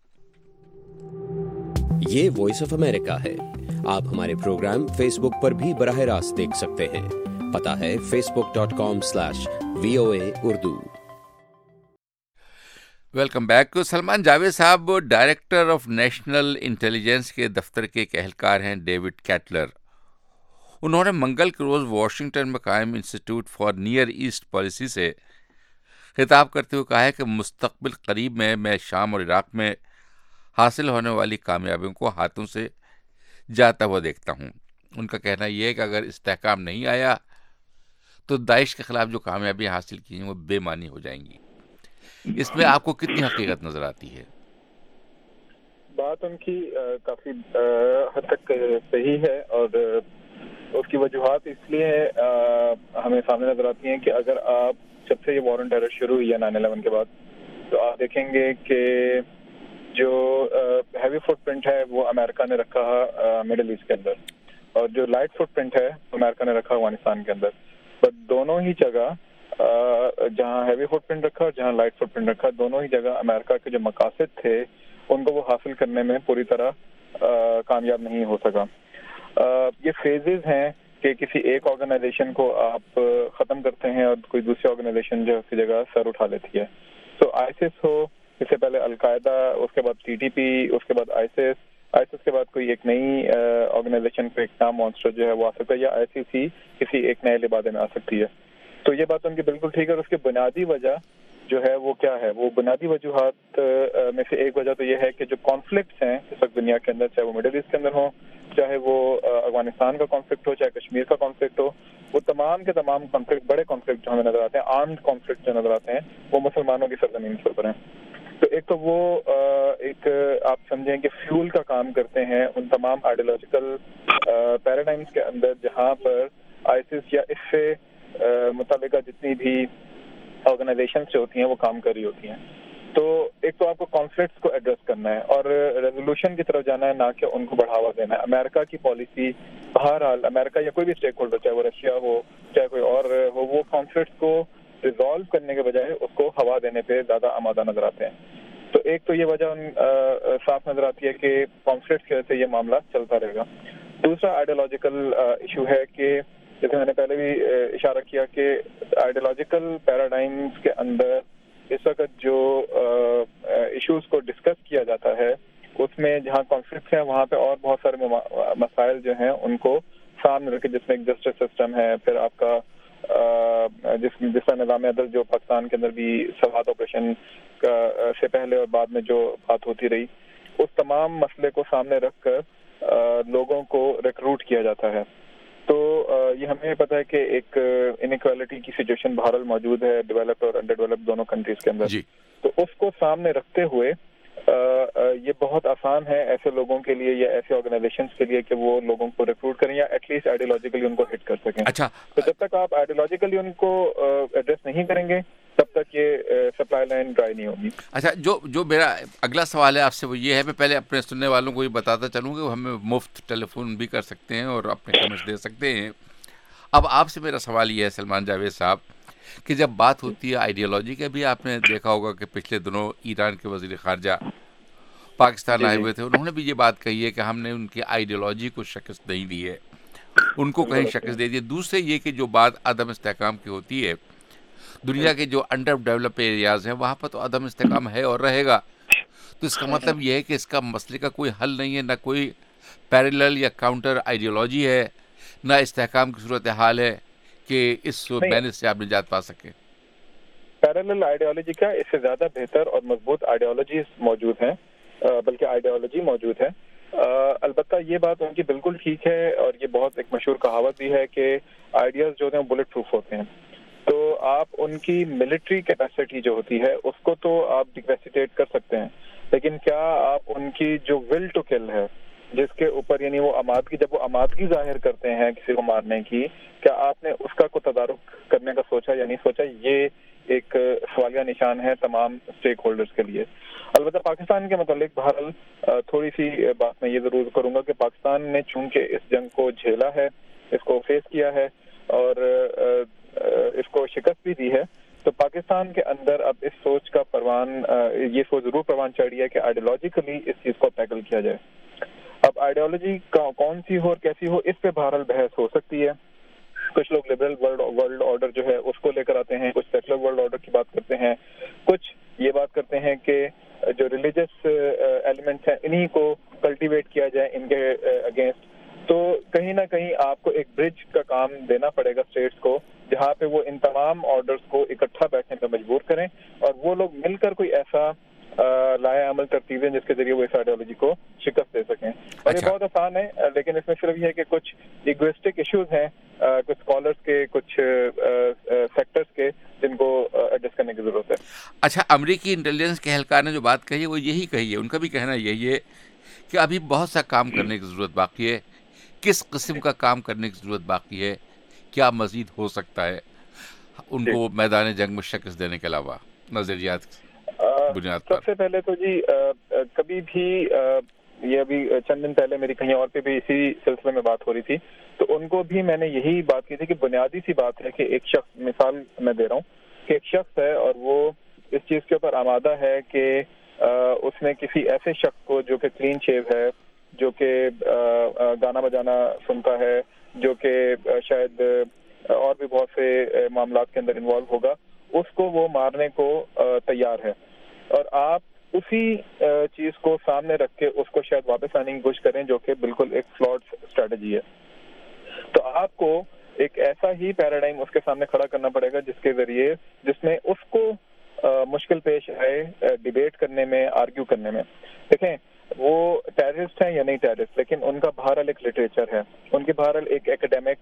یہ وائس آف امریکہ ہے. آپ ہمارے پروگرام فیس بک پر بھی براہ راست دیکھ سکتے ہیں. پتہ ہے Facebook dot com slash V O A Urdu. Welcome back. Salman Javed صاحب ڈائریکٹر آف نیشنل انٹیلیجنس کے دفتر کے ایک اہلکار ہیں, ڈیوڈ کیٹلر. انہوں نے منگل کے روز واشنگٹن میں قائم Institute for Near East Policy سے خطاب کرتے ہوئے کہا ہے کہ مستقبل قریب میں میں شام اور عراق میں حاصل ہونے والی کامیابیوں کو ہاتھوں سے جاتا ہوا دیکھتا ہوں. ان کا کہنا یہ ہے کہ اگر استحکام نہیں آیا تو داعش کے خلاف جو کامیابیاں حاصل کی ہیں وہ بے معنی ہو جائیں گی. اس میں آپ کو کتنی حقیقت نظر آتی ہے؟ بات ان کی کافی حد تک صحیح ہے, اور اس کی وجوہات اس لیے ہمیں سامنے نظر آتی ہیں کہ اگر آپ جب سے یہ وار آن ٹیرر شروع ہوئی ہے نائن الیون کے بعد, تو آپ دیکھیں گے کہ جو ہیوی فٹ پرنٹ ہے وہ امریکہ نے رکھا مڈل ایسٹ کے اندر, اور جو لائٹ فٹ پرنٹ ہے امریکہ نے رکھا افغانستان کے اندر. بٹ دونوں ہی جگہ جہاں ہیوی فٹ پرنٹ رکھا اور جہاں لائٹ فٹ پرنٹ رکھا, دونوں ہی جگہ امریکہ کے جو مقاصد تھے ان کو وہ حاصل کرنے میں پوری طرح کامیاب نہیں ہو سکا. یہ فیزز ہیں کہ کسی ایک آرگنائزیشن کو آپ ختم کرتے ہیں اور کوئی دوسری آرگنائزیشن جو اس کی جگہ سر اٹھا لیتی ہے. تو آئیسس ہو, اس سے پہلے القاعدہ, اس کے بعد ٹی ٹی پی, اس کے بعد آئیسس, آئیسس کے بعد کوئی ایک نئی آرگنائزیشن کو ایک نام مانسٹر جو ہے وہ آ سکتا ہے, یا آئی سی سی کسی ایک نئے لبادے میں آ سکتی ہے. تو یہ بات ان کی بالکل ٹھیک ہے. اور اس کی بنیادی وجہ جو ہے وہ کیا ہے, وہ بنیادی وجوہات میں سے ایک وجہ تو یہ ہے کہ جو کانفلکٹس ہیں اس وقت دنیا کے اندر, چاہے وہ مڈل ایسٹ کے اندر ہوں, چاہے وہ افغانستان کا کانفلکٹ ہو, چاہے کشمیر کا کانفلکٹ ہو, وہ تمام کے تمام کانفلکٹ, بڑے کانفلکٹ جو ہمیں نظر آتے ہیں, آرمڈ کانفلکٹ جو نظر آتے ہیں, وہ مسلمانوں کی سرزمین کے اوپر ہیں. تو ایک تو وہ ایک آپ سمجھیں کہ فیول کا کام کرتے ہیں ان تمام آئیڈیالوجیکل پیراڈائمس کے اندر جہاں پر آئیسس یا اس سے متعلقہ جتنی بھی آرگنائزیشنز جو ہوتی ہیں وہ کام کر رہی ہوتی ہیں. تو ایک تو آپ کو کانفلکٹس کو ایڈریس کرنا ہے اور ریزولوشن کی طرف جانا ہے, نہ کہ ان کو بڑھاوا دینا ہے. امریکہ کی پالیسی بہرحال, امریکہ یا کوئی بھی اسٹیک ہولڈر, چاہے وہ رشیا ہو چاہے کوئی اور ہو, وہ کانفلکٹس کو ریزالو کرنے کے بجائے اس کو ہوا دینے پہ زیادہ آمادہ نظر آتے ہیں. تو ایک تو یہ وجہ صاف نظر آتی ہے کہ کانفلکٹس کی وجہ سے یہ معاملہ چلتا رہے گا. دوسرا آئیڈیالوجیکل ایشو ہے کہ جیسے میں نے پہلے بھی اشارہ کیا کہ آئیڈیالوجیکل پیراڈائمس کے اندر اس وقت جو ایشوز کو ڈسکس کیا جاتا ہے اس میں جہاں کانفلکٹس ہیں وہاں پہ اور بہت سارے مسائل جو ہیں ان کو سامنے رکھے, جس میں ایک جسٹس سسٹم ہے, پھر آپ کا جس جس کا نظام عدل جو پاکستان کے اندر بھی سوات آپریشن سے پہلے اور بعد میں جو بات ہوتی رہی, اس تمام مسئلے کو سامنے رکھ کر لوگوں کو ریکروٹ کیا جاتا ہے. تو یہ ہمیں پتہ ہے کہ ایک انیکوالٹی کی سچویشن بہرحال موجود ہے ڈیولپڈ اور انڈر ڈیولپڈ دونوں کنٹریز کے اندر جی. تو اس کو سامنے رکھتے ہوئے یہ بہت آسان ہے ایسے لوگوں کے لیے یا ایسے آرگنائزیشنز کے لیے کہ وہ لوگوں کو ریکروٹ کریں یا ایٹ لیسٹ آئیڈیالوجیکلی ان کو ہٹ کر سکیں. اچھا, تو جب تک آپ آئیڈیالوجیکلی ان کو ایڈریس نہیں کریں گے تب تک یہ سپلائی لائن ڈرائی نہیں ہوگی. اچھا, جو جو میرا اگلا سوال ہے آپ سے وہ یہ ہے, میں پہلے اپنے سننے والوں کو یہ بتاتا چلوں کہ ہمیں مفت ٹیلی فون بھی کر سکتے ہیں اور اپنے کمنٹس دے سکتے ہیں. اب آپ سے میرا سوال یہ ہے سلمان جاوید صاحب کہ جب بات ہوتی ہے آئیڈیالوجی کے, بھی آپ نے دیکھا ہوگا کہ پچھلے دنوں ایران کے وزیر خارجہ پاکستان آئے ہوئے تھے, انہوں نے بھی یہ بات کہی ہے کہ ہم نے ان کی آئیڈیالوجی کو شکست نہیں دی ہے, ان کو کہیں شکست دے دی. دوسرے یہ کہ جو بات عدم استحکام کی ہوتی ہے, دنیا کے جو انڈر ڈیولپ ایریاز ہیں وہاں پر تو عدم استحکام ہے اور رہے گا. تو اس کا مطلب یہ ہے کہ اس کا مسئلے کا کوئی حل نہیں ہے, نہ کوئی پیرلل یا کاؤنٹر آئیڈیالوجی ہے, نہ استحکام کی صورتحال ہے کہ اس مینس سے آپ نجات پا سکیں. پیرلل آئیڈیالوجی کا اس سے زیادہ بہتر اور مضبوط آئیڈیالوجیز موجود ہیں, بلکہ آئیڈیالوجی موجود ہے. البتہ یہ بات ان کی بالکل ٹھیک ہے، اور یہ بہت ایک مشہور کہاوت بھی ہے کہ آئیڈیاز جو ہوتے ہیں بلٹ پروف ہوتے ہیں. تو آپ ان کی ملٹری کیپیسٹی جو ہوتی ہے اس کو تو آپ ڈیکیپیسیٹیٹ کر سکتے ہیں، لیکن کیا آپ ان کی جو ول ٹو کل ہے جس کے اوپر یعنی وہ آمادگی جب وہ آمادگی ظاہر کرتے ہیں کسی کو مارنے کی، کیا آپ نے اس کا کوئی تدارک کرنے کا سوچا یا نہیں سوچا؟ یہ ایک سوالیہ نشان ہے تمام اسٹیک ہولڈرز کے لیے. البتہ پاکستان کے متعلق بہرحال تھوڑی سی بات میں یہ ضرور کروں گا کہ پاکستان نے چونکہ اس جنگ کو جھیلا ہے، اس کو فیس کیا ہے اور اس کو شکست بھی دی ہے، تو پاکستان کے اندر اب اس سوچ کا پروان یہ سوچ ضرور پروان چڑھی ہے کہ آئیڈیالوجیکلی اس چیز کو ٹیکل کیا جائے. اب آئیڈیالوجی کون سی ہو اور کیسی ہو اس پہ بہرحال بحث ہو سکتی ہے. کچھ لوگ لبرل ورلڈ آرڈر جو ہے اس کو لے کر آتے ہیں، کچھ سیکولر ورلڈ آرڈر کی بات کرتے ہیں، کچھ یہ بات کرتے ہیں کہ جو ریلیجس ایلیمنٹس ہیں انہی کو کلٹیویٹ کیا جائے ان کے اگینسٹ. تو کہیں نہ کہیں آپ کو ایک برج کا کام دینا پڑے گا اسٹیٹس کو، جہاں پہ وہ ان تمام آرڈرز کو اکٹھا بیٹھنے پہ مجبور کریں اور وہ لوگ مل کر کوئی ایسا لائے عمل ترتیبیں جس کے ذریعے وہ اس آئیڈیالوجی کو شکست دے سکیں. اور یہ بہت آسان ہے، لیکن اس میں صرف یہ ہے کہ کچھ ایگوئسٹک ایشوز ہیں کچھ اسکالرس کے، کچھ سیکٹرز کے، جن کو ایڈجسٹ کرنے کی ضرورت ہے. اچھا، امریکی انٹیلیجنس کے اہلکار نے جو بات کہی ہے وہ یہی کہی ہے، ان کا بھی کہنا یہی ہے کہ ابھی بہت سا کام کرنے کی ضرورت باقی ہے. کس قسم کا کام کرنے کی ضرورت باقی ہے، کیا مزید ہو سکتا ہے ان کو میدان جنگ میں شکست دینے کے علاوہ؟ نظریات بنیاد پر سب سے پہلے تو جی کبھی بھی یہ ابھی چند دن پہلے میری کہیں اور پہ بھی اسی سلسلے میں بات ہو رہی تھی، تو ان کو بھی میں نے یہی بات کی تھی کہ بنیادی سی بات ہے کہ ایک شخص، مثال میں دے رہا ہوں کہ ایک شخص ہے اور وہ اس چیز کے اوپر آمادہ ہے کہ اس نے کسی ایسے شخص کو جو کہ کلین شیو ہے، جو کہ گانا بجانا سنتا ہے، جو کہ شاید اور بھی بہت سے معاملات کے اندر انوالو ہوگا، اس کو وہ مارنے کو تیار ہے. اور آپ اسی چیز کو سامنے رکھ کے اس کو شاید واپس آنے کی کوشش کریں، جو کہ بالکل ایک فلاڈ اسٹریٹجی ہے. تو آپ کو ایک ایسا ہی پیراڈائم اس کے سامنے کھڑا کرنا پڑے گا جس کے ذریعے جس میں اس کو مشکل پیش آئے ڈیبیٹ کرنے میں، آرگیو کرنے میں. دیکھیں وہ ٹیررسٹ ہیں یا نہیں ٹیررسٹ، لیکن ان کا بہرحال ایک لٹریچر ہے، ان کی بہرحال ایک ایکڈیمک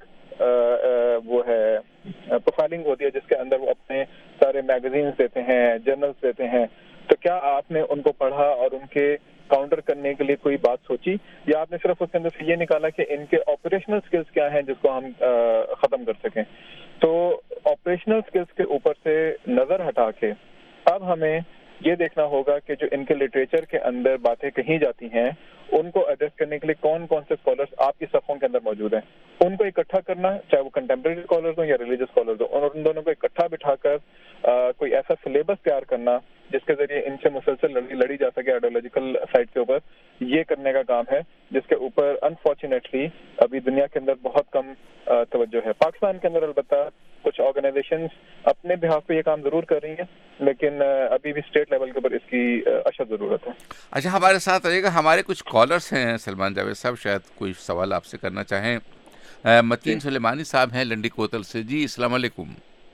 وہ ہے پروفائلنگ ہوتی ہے جس کے اندر وہ اپنے سارے میگزینز دیتے ہیں، جرنلز دیتے ہیں. تو کیا آپ نے ان کو پڑھا اور ان کے کاؤنٹر کرنے کے لیے کوئی بات سوچی، یا آپ نے صرف اس کے اندر سے یہ نکالا کہ ان کے آپریشنل سکلز کیا ہیں جس کو ہم ختم کر سکیں؟ تو آپریشنل سکلز کے اوپر سے نظر ہٹا کے اب ہمیں یہ دیکھنا ہوگا کہ جو ان کے لٹریچر کے اندر باتیں کہی جاتی ہیں ان کو ایڈریس کرنے کے لیے کون کون سے اسکالرس آپ کی صفوں کے اندر موجود ہیں، ان کو اکٹھا کرنا، چاہے وہ کنٹمپریری اسکالرز ہوں یا ریلیجس اسکالرز ہوں، اور ان دونوں کو اکٹھا بٹھا کر کوئی ایسا سلیبس تیار کرنا جس کے ذریعے ان سے مسلسل لڑی لڑی جا سکے آئیڈیالوجیکل سائڈ کے اوپر. یہ کرنے کا کام ہے جس کے اوپر انفارچونیٹلی ابھی دنیا کے اندر بہت کم توجہ ہے. پاکستان کے اندر البتہ کچھ آرگنائزیشنز اپنے بہاف پہ یہ کام ضرور کر رہی ہیں، لیکن ابھی بھی اسٹیٹ لیول کے اوپر اس کی اشد ضرورت ہے. اچھا، ہمارے ساتھ رہیے گا، ہمارے کچھ کالرس ہیں سلمان جاوید صاحب، شاید کوئی سوال آپ سے کرنا چاہیں. متین سلیمانی صاحب ہیں لنڈی کوتل سے. جی السلام علیکم.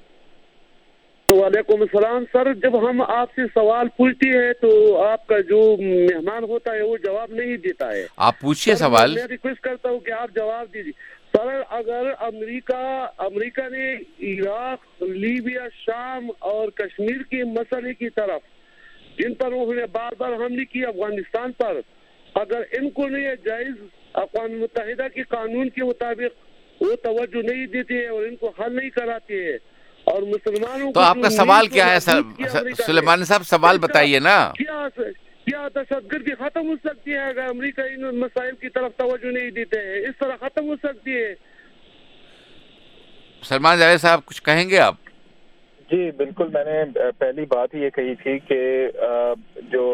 وعلیکم السلام. سر، جب ہم آپ سے سوال پوچھتے ہیں تو آپ کا جو مہمان ہوتا ہے وہ جواب نہیں دیتا ہے. آپ پوچھیے سوال. میں ریکویسٹ کرتا ہوں کہ آپ جواب دیجیے. سر، اگر امریکہ امریکہ نے عراق، لیبیا، شام اور کشمیر کے مسئلے کی طرف جن پر انہوں نے بار بار حملے کی افغانستان پر، اگر ان کو نہیں جائز اقوام متحدہ کے قانون کے مطابق وہ توجہ نہیں دیتے ہیں اور ان کو حل نہیں کراتے ہیں اور مسلمانوں تو آپ کا سوال کیا ہے سلیمانی صاحب؟ سوال بتائیے نا. کیا کیا دہشت گردی ختم ہو سکتی ہے اگر امریکہ ان مسائل کی طرف توجہ نہیں دیتے ہیں؟ اس طرح ختم ہو سکتی ہے؟ سلمان جاوید صاحب کچھ کہیں گے آپ؟ جی بالکل، میں نے پہلی بات یہ کہی تھی کہ جو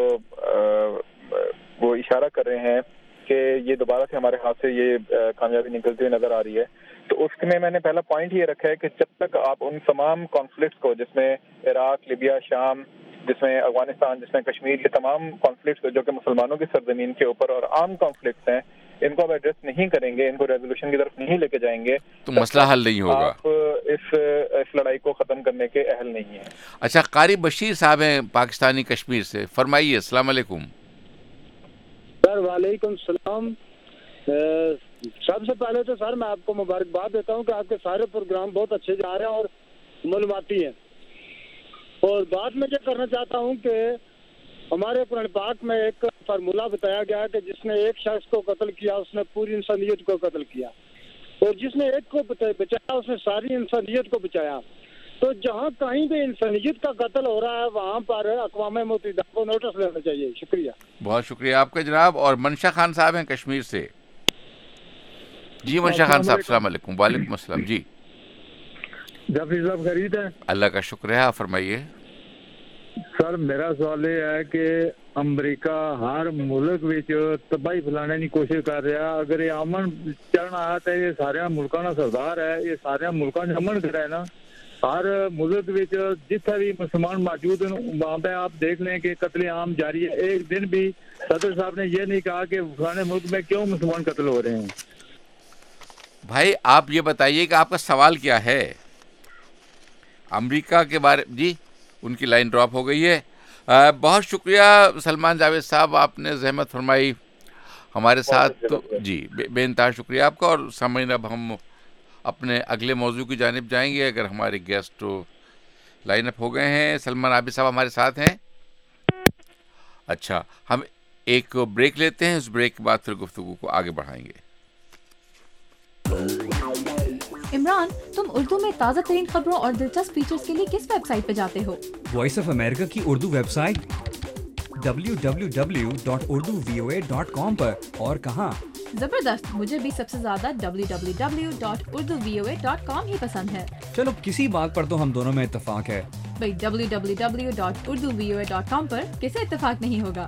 وہ اشارہ کر رہے ہیں کہ یہ دوبارہ سے ہمارے ہاتھ سے یہ کامیابی نکلتی ہوئی نظر آ رہی ہے، تو اس میں میں نے پہلا پوائنٹ یہ رکھا ہے کہ جب تک آپ ان تمام کانفلکٹس کو، جس میں عراق، لیبیا، شام، جس میں افغانستان، جس میں کشمیر، یہ تمام کانفلکٹس جو کہ مسلمانوں کی سرزمین کے اوپر اور عام کانفلکٹس ہیں، ان کو آپ ایڈریس نہیں کریں گے، ان کو ریزولوشن کی طرف نہیں لے کے جائیں گے تو مسئلہ حل نہیں ہوگا. آپ اس اس لڑائی کو ختم کرنے کے اہل نہیں ہیں. اچھا، قاری بشیر صاحب ہیں پاکستانی کشمیر سے، فرمائیے. السلام علیکم. سر وعلیکم السلام. سب سے پہلے تو سر میں آپ کو مبارکباد دیتا ہوں کہ آپ کے سارے پروگرام بہت اچھے جا رہے ہیں اور معلوماتی ہیں. اور بات میں یہ کرنا چاہتا ہوں کہ ہمارے قرآن پاک میں ایک فارمولہ بتایا گیا کہ جس نے ایک شخص کو قتل کیا اس نے پوری انسانیت کو قتل کیا, اور جس نے ایک کو بچایا اس نے ساری انسانیت کو بچایا. تو جہاں کہیں بھی انسانیت کا قتل ہو رہا ہے وہاں پر اقوام متحدہ کو نوٹس لینا چاہیے. شکریہ. بہت شکریہ آپ کا جناب. اور منشا خان صاحب ہیں کشمیر سے. جی منشا خان صاحب السلام علیکم. وعلیکم السلام. جی جعفری صاحب خرید ہے؟ اللہ کا شکر ہے, آپ فرمائیے. سر میرا سوال یہ ہے کہ امریکہ ہر ملک وچ تباہی پھیلانے کی کوشش کر رہا. اگر یہ امن چڑھنا آیا تو یہ سارے ملکوں کا سردار ہے, یہ سارے ملکوں نے امن کرا ہے نا. ہر ملک وچ جتھے بھی مسلمان موجود ہیں وہاں پہ آپ دیکھ لیں کہ قتل عام جاری ہے. ایک دن بھی صدر صاحب نے یہ نہیں کہا کہ فلانے ملک میں کیوں مسلمان قتل ہو رہے ہیں. بھائی آپ یہ بتائیے کہ آپ کا سوال کیا ہے امریکہ کے بارے. جی ان کی لائن ڈراپ ہو گئی ہے. بہت شکریہ سلمان جاوید صاحب, آپ نے زحمت فرمائی ہمارے ساتھ. تو جی بے انتہا شکریہ آپ کا. اور سامعین اب ہم اپنے اگلے موضوع کی جانب جائیں گے. اگر ہمارے گیسٹ لائن اپ ہو گئے ہیں. سلمان عابد صاحب ہمارے ساتھ ہیں. اچھا ہم ایک بریک لیتے ہیں, اس بریک کے بعد پھر گفتگو کو آگے بڑھائیں گے. عمران, تم اردو میں تازہ ترین خبروں اور دلچسپ فیچرز کے لیے کس ویب سائٹ پہ جاتے ہو؟ وائس آف امریکہ کی Urdu website W W W dot Urdu V O A dot com پر. اور کہاں؟ زبردست, مجھے بھی سب سے زیادہ W W W dot Urdu V O A dot com ہی پسند ہے. چلو کسی بات پر تو ہم دونوں میں اتفاق ہے. بھائی W W W dot Urdu V O A dot com پر کسے اتفاق نہیں ہوگا.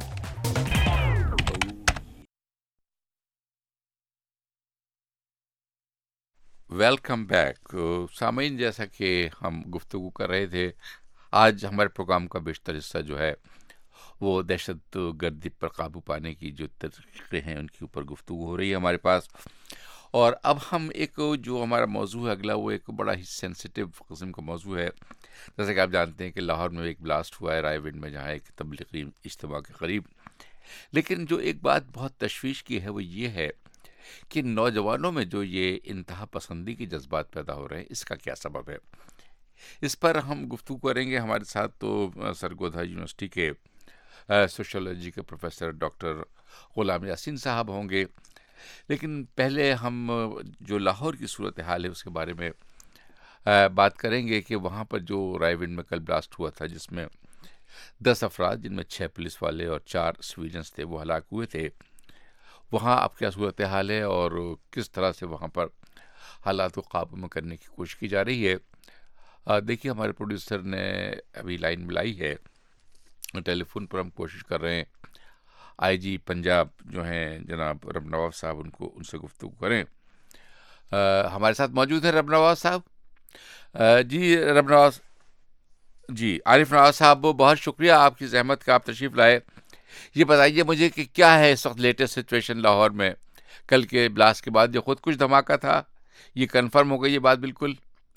Welcome back. سامعین, جیسا کہ ہم گفتگو کر رہے تھے, آج ہمارے پروگرام کا بیشتر حصہ جو ہے وہ دہشت گردی پر قابو پانے کی جو طریقے ہیں ان کے اوپر گفتگو ہو رہی ہے ہمارے پاس. اور اب ہم ایک جو ہمارا موضوع ہے اگلا, وہ ایک بڑا ہی سینسیٹیو قسم کا موضوع ہے. جیسے کہ آپ جانتے ہیں کہ لاہور میں ایک بلاسٹ ہوا ہے رائے ونڈ میں, جہاں ایک تبلیغی اجتماع کے قریب. لیکن جو ایک بات بہت تشویش کی ہے وہ یہ ہے کہ نوجوانوں میں جو یہ انتہا پسندی کے جذبات پیدا ہو رہے ہیں, اس کا کیا سبب ہے. اس پر ہم گفتگو کریں گے. ہمارے ساتھ تو سرگودا یونیورسٹی کے سوشولوجی کے پروفیسر ڈاکٹر غلام یاسین صاحب ہوں گے. لیکن پہلے ہم جو لاہور کی صورتحال ہے اس کے بارے میں بات کریں گے کہ وہاں پر جو رائے ونڈ میں کل بلاسٹ ہوا تھا, جس میں دس افراد جن میں چھ پولیس والے اور چار سویلینس تھے وہ ہلاک ہوئے تھے. وہاں اب کیا صورتحال ہے اور کس طرح سے وہاں پر حالات کو قابو میں کرنے کی کوشش کی جا رہی ہے. دیکھیے ہمارے پروڈیوسر نے ابھی لائن ملائی ہے, ٹیلی فون پر ہم کوشش کر رہے ہیں آئی جی پنجاب جو ہیں جناب رب نواز صاحب, ان کو ان سے گفتگو کریں. ہمارے ساتھ موجود ہیں رب نواز صاحب. جی رب نواز, جی عارف نواز صاحب, بہت شکریہ آپ کی زحمت کا, آپ تشریف لائے. یہ بتائیے مجھے کہ کیا ہے اس وقت لیٹسٹ سچویشن لاہور میں. کل کے بلاسٹ کے بعد جو خود کچھ دھماکہ تھا یہ کنفرم ہو گئی یہ بات بالکل؟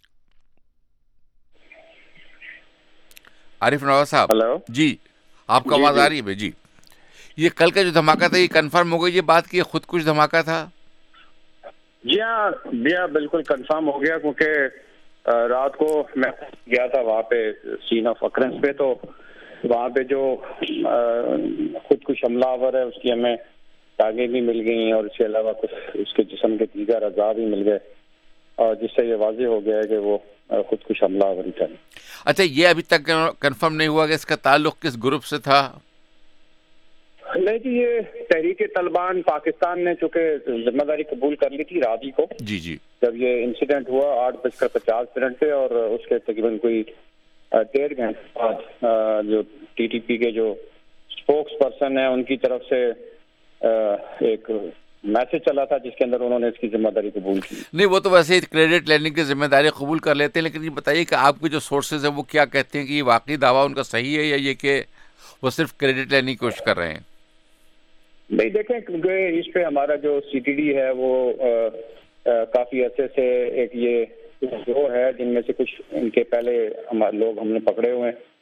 عارف نواز صاحب. ہلو جی, آپ کو آواز آ رہی ہے؟ جی, یہ کل کا جو دھماکہ تھا یہ کنفرم ہو گئی یہ بات کہ یہ خود کچھ دھماکہ تھا؟ جی ہاں جی ہاں بالکل کنفرم ہو گیا, کیونکہ رات کو میں گیا تھا وہاں پہ سین آف اکرنس پہ, تو وہاں پہ جو خود کچھ حملہ آور ہے اس کی ہمیں ٹانگیں بھی مل گئی اور اس کے علاوہ کچھ اس کے جسم کے دیگر اعضاء بھی مل گئے, اور جس سے یہ واضح ہو گیا ہے کہ وہ خود کچھ حملہ آور تھا. اچھا, یہ ابھی تک کنفرم نہیں ہوا کہ اس کا تعلق کس گروپ سے تھا؟ نہیں جی, یہ تحریک طالبان پاکستان نے چونکہ ذمہ داری قبول کر لی تھی رات ہی کو, جی جی, جب یہ انسیڈنٹ ہوا آٹھ بج کر پچاس منٹ پہ, اور اس کے تقریباً کوئی ڈیڑھ گھنٹے بعد جو ٹی ٹی پی کے جو اسپوکس پرسن ہیں ان کی طرف سے ایک میسج چلا تھا جس کے اندر انہوں نے اس کی ذمہ داری قبول کی. نہیں وہ تو ویسے ہی کریڈٹ لینے کی ذمہ داری قبول کر لیتے ہیں, لیکن یہ بتائیے کہ آپ کے جو سورسز ہیں وہ کیا کہتے ہیں کہ یہ واقعی دعویٰ ان کا صحیح ہے یا یہ کہ وہ صرف کریڈٹ لینے کی کوشش کر رہے ہیں؟ نہیں دیکھیں, کیونکہ اس پہ ہمارا جو سی ٹی ڈی ہے وہ کافی عرصے سے ایک یہ جو ہے جن میں سے کچھ ان کے پہلے ہمارے لوگ ہم نے پکڑے ہوئے ہیں,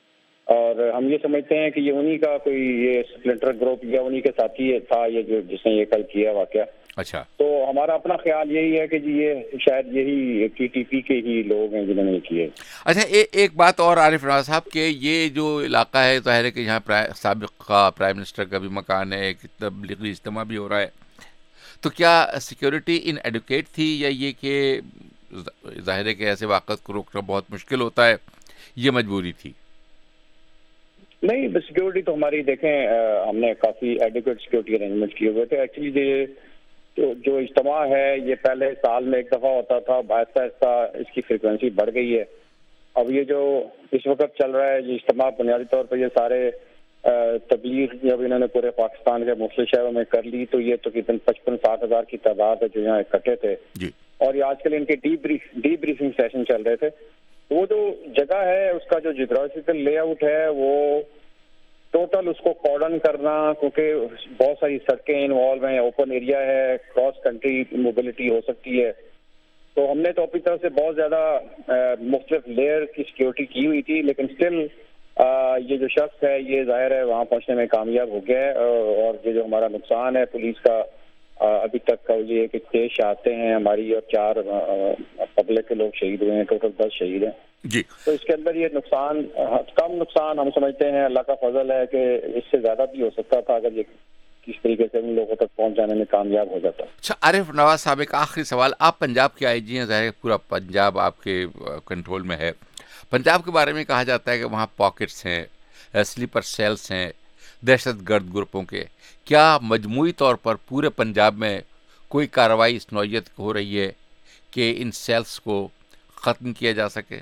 اور ہم یہ سمجھتے ہیں کہ یہ انہی کا کوئی یہ سپلنٹر گروپ یا انہی کے ساتھی تھا یہ جو جس نے یہ کل کیا واقعہ. اچھا. تو ہمارا اپنا خیال یہی ہے کہ جی یہ شاید یہی ٹی ٹی پی کے ہی لوگ ہیں جنہوں نے کیے. اچھا ایک بات اور عارف نواز صاحب کہ یہ جو علاقہ ہے ظاہر ہے کہ یہاں سابق پرائم منسٹر کا بھی مکان ہے, ایک تبلیغی اجتماع بھی ہو رہا ہے, تو کیا سیکیورٹی ان ایڈوکیٹ تھی یا یہ کہ ظاہر ہے کہ ایسے واقعات کو روکنا بہت مشکل ہوتا ہے, یہ مجبوری تھی؟ نہیں, سیکیورٹی تو ہماری دیکھیں ہم نے کافی ایڈوکیٹ سیکیورٹی ارینجمنٹ کیے ہوئے تھے. ایکچولی یہ جو جو اجتماع ہے یہ پہلے سال میں ایک دفعہ ہوتا تھا, آہستہ آہستہ اس کی فریکوینسی بڑھ گئی ہے. اب یہ جو اس وقت چل رہا ہے یہ اجتماع بنیادی طور پر یہ سارے تبلیغ جب انہوں نے پورے پاکستان کے مختلف شہروں میں کر لی تو یہ تقریباً پچپن ساٹھ ہزار کی تعداد ہے جو یہاں اکٹھے تھے جی. اور یہ آج کل ان کے debrief debriefing session چل رہے تھے. وہ جو جگہ ہے اس کا جو جغرافیکل لے آؤٹ ہے وہ ٹوٹل اس کو کارڈن کرنا, کیونکہ بہت ساری سڑکیں انوالو ہیں, اوپن ایریا ہے, کراس کنٹری موبلٹی ہو سکتی ہے. تو ہم نے تو اپنی طرف سے بہت زیادہ مختلف لیئر کی سیکیورٹی کی ہوئی تھی, لیکن اسٹل یہ جو شخص ہے یہ ظاہر ہے وہاں پہنچنے میں کامیاب ہو گیا ہے. اور یہ جو ہمارا نقصان ہے پولیس کا ابھی تک کا یہ کہ پیش آتے ہیں ہماری اور چار پبلک کے لوگ شہید ہوئے ہیں, ٹوٹل دس شہید ہیں جی. تو اس کے اندر یہ نقصان کم نقصان ہم سمجھتے ہیں, اللہ کا فضل ہے کہ اس سے زیادہ بھی ہو سکتا تھا اگر یہ کس طریقے سے ان لوگوں تک پہنچ جانے میں کامیاب ہو جاتا. اچھا عارف نواز صاحب ایک آخری سوال, آپ پنجاب کے آئی جی ہیں, ظاہر پورا پنجاب آپ کے کنٹرول میں ہے. پنجاب کے بارے میں کہا جاتا ہے کہ وہاں پاکٹس ہیں, سلیپر سیلز ہیں دہشت گرد گروپوں کے. کیا مجموعی طور پر پورے پنجاب میں کوئی کارروائی اس نوعیت ہو رہی ہے کہ ان سیلز کو ختم کیا جا سکے؟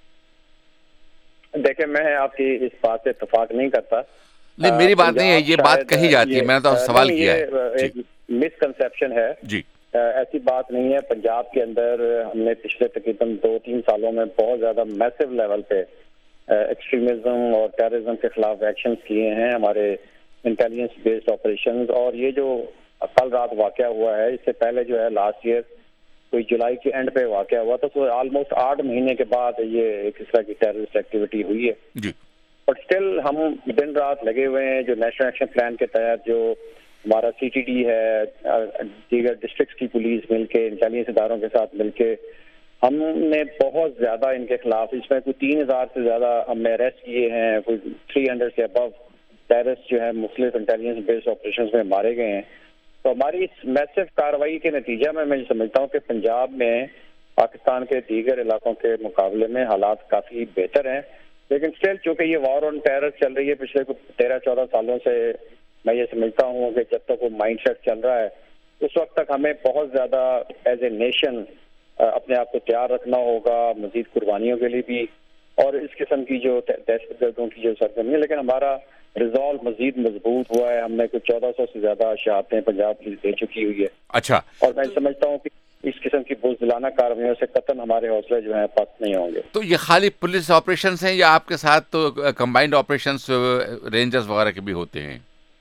دیکھیں میں آپ کی اس بات سے اتفاق نہیں کرتا. نہیں میری بات نہیں ہے, یہ بات کہی جاتی ہے, میں نے تو سوال کیا ہے. مس کنسیپشن ہے جی, ایسی بات نہیں ہے. پنجاب کے اندر ہم نے پچھلے تقریباً دو تین سالوں میں بہت زیادہ میسو لیول پہ ایکسٹریمزم اور ٹیررزم کے خلاف ایکشنز کیے ہیں, ہمارے انٹیلیجنس بیسڈ آپریشنز. اور یہ جو کل رات واقعہ ہوا ہے اس سے پہلے جو ہے لاسٹ ایئر کوئی جولائی کے اینڈ پہ واقعہ ہوا تھا, تو آلموسٹ آٹھ مہینے کے بعد یہ ایک اس طرح کی ٹیررسٹ ایکٹیویٹی ہوئی ہے جی. بٹ اسٹل ہم دن رات لگے ہوئے ہیں. جو نیشنل ایکشن پلان کے تحت جو ہمارا سی ٹی ڈی ہے, دیگر ڈسٹرکٹس کی پولیس مل کے, انٹیلیجنس اداروں کے ساتھ مل کے ہم نے بہت زیادہ ان کے خلاف, اس میں کوئی تین ہزار سے زیادہ ہم نے اریسٹ کیے ہیں, کوئی تھری ہنڈریڈ سے ابو ٹیررسٹ جو ہے مختلف انٹیلیجنس بیسڈ آپریشنز میں مارے گئے ہیں. تو ہماری اس میسو کارروائی کے نتیجہ میں میں یہ سمجھتا ہوں کہ پنجاب میں پاکستان کے دیگر علاقوں کے مقابلے میں حالات کافی بہتر ہیں. لیکن اسٹل چونکہ یہ وار آن ٹیرر چل رہی ہے پچھلے تیرہ چودہ سالوں سے, میں یہ سمجھتا ہوں کہ جب تک وہ مائنڈ سیٹ چل رہا ہے اس وقت تک ہمیں بہت زیادہ ایز اے نیشن اپنے آپ کو تیار رکھنا ہوگا مزید قربانیوں کے لیے بھی, اور اس قسم کی جو دہشت گردوں کی جو سرگرمی ہے. لیکن ہمارا ریزالو مزید مضبوط ہوا ہے, ہم نے کوئی چودہ سو سے زیادہ شہادتیں پنجاب کی دے چکی ہوئی ہے. اچھا, اور میں سمجھتا ہوں کہ اس قسم کی بزدلانہ کارروائیوں سے قطعاً ہمارے حوصلے جو ہیں پست نہیں ہوں گے. تو یہ خالی پولیس آپریشنز ہیں یا آپ کے ساتھ تو کمبائنڈ آپریشنز رینجرز وغیرہ کے بھی ہوتے ہیں؟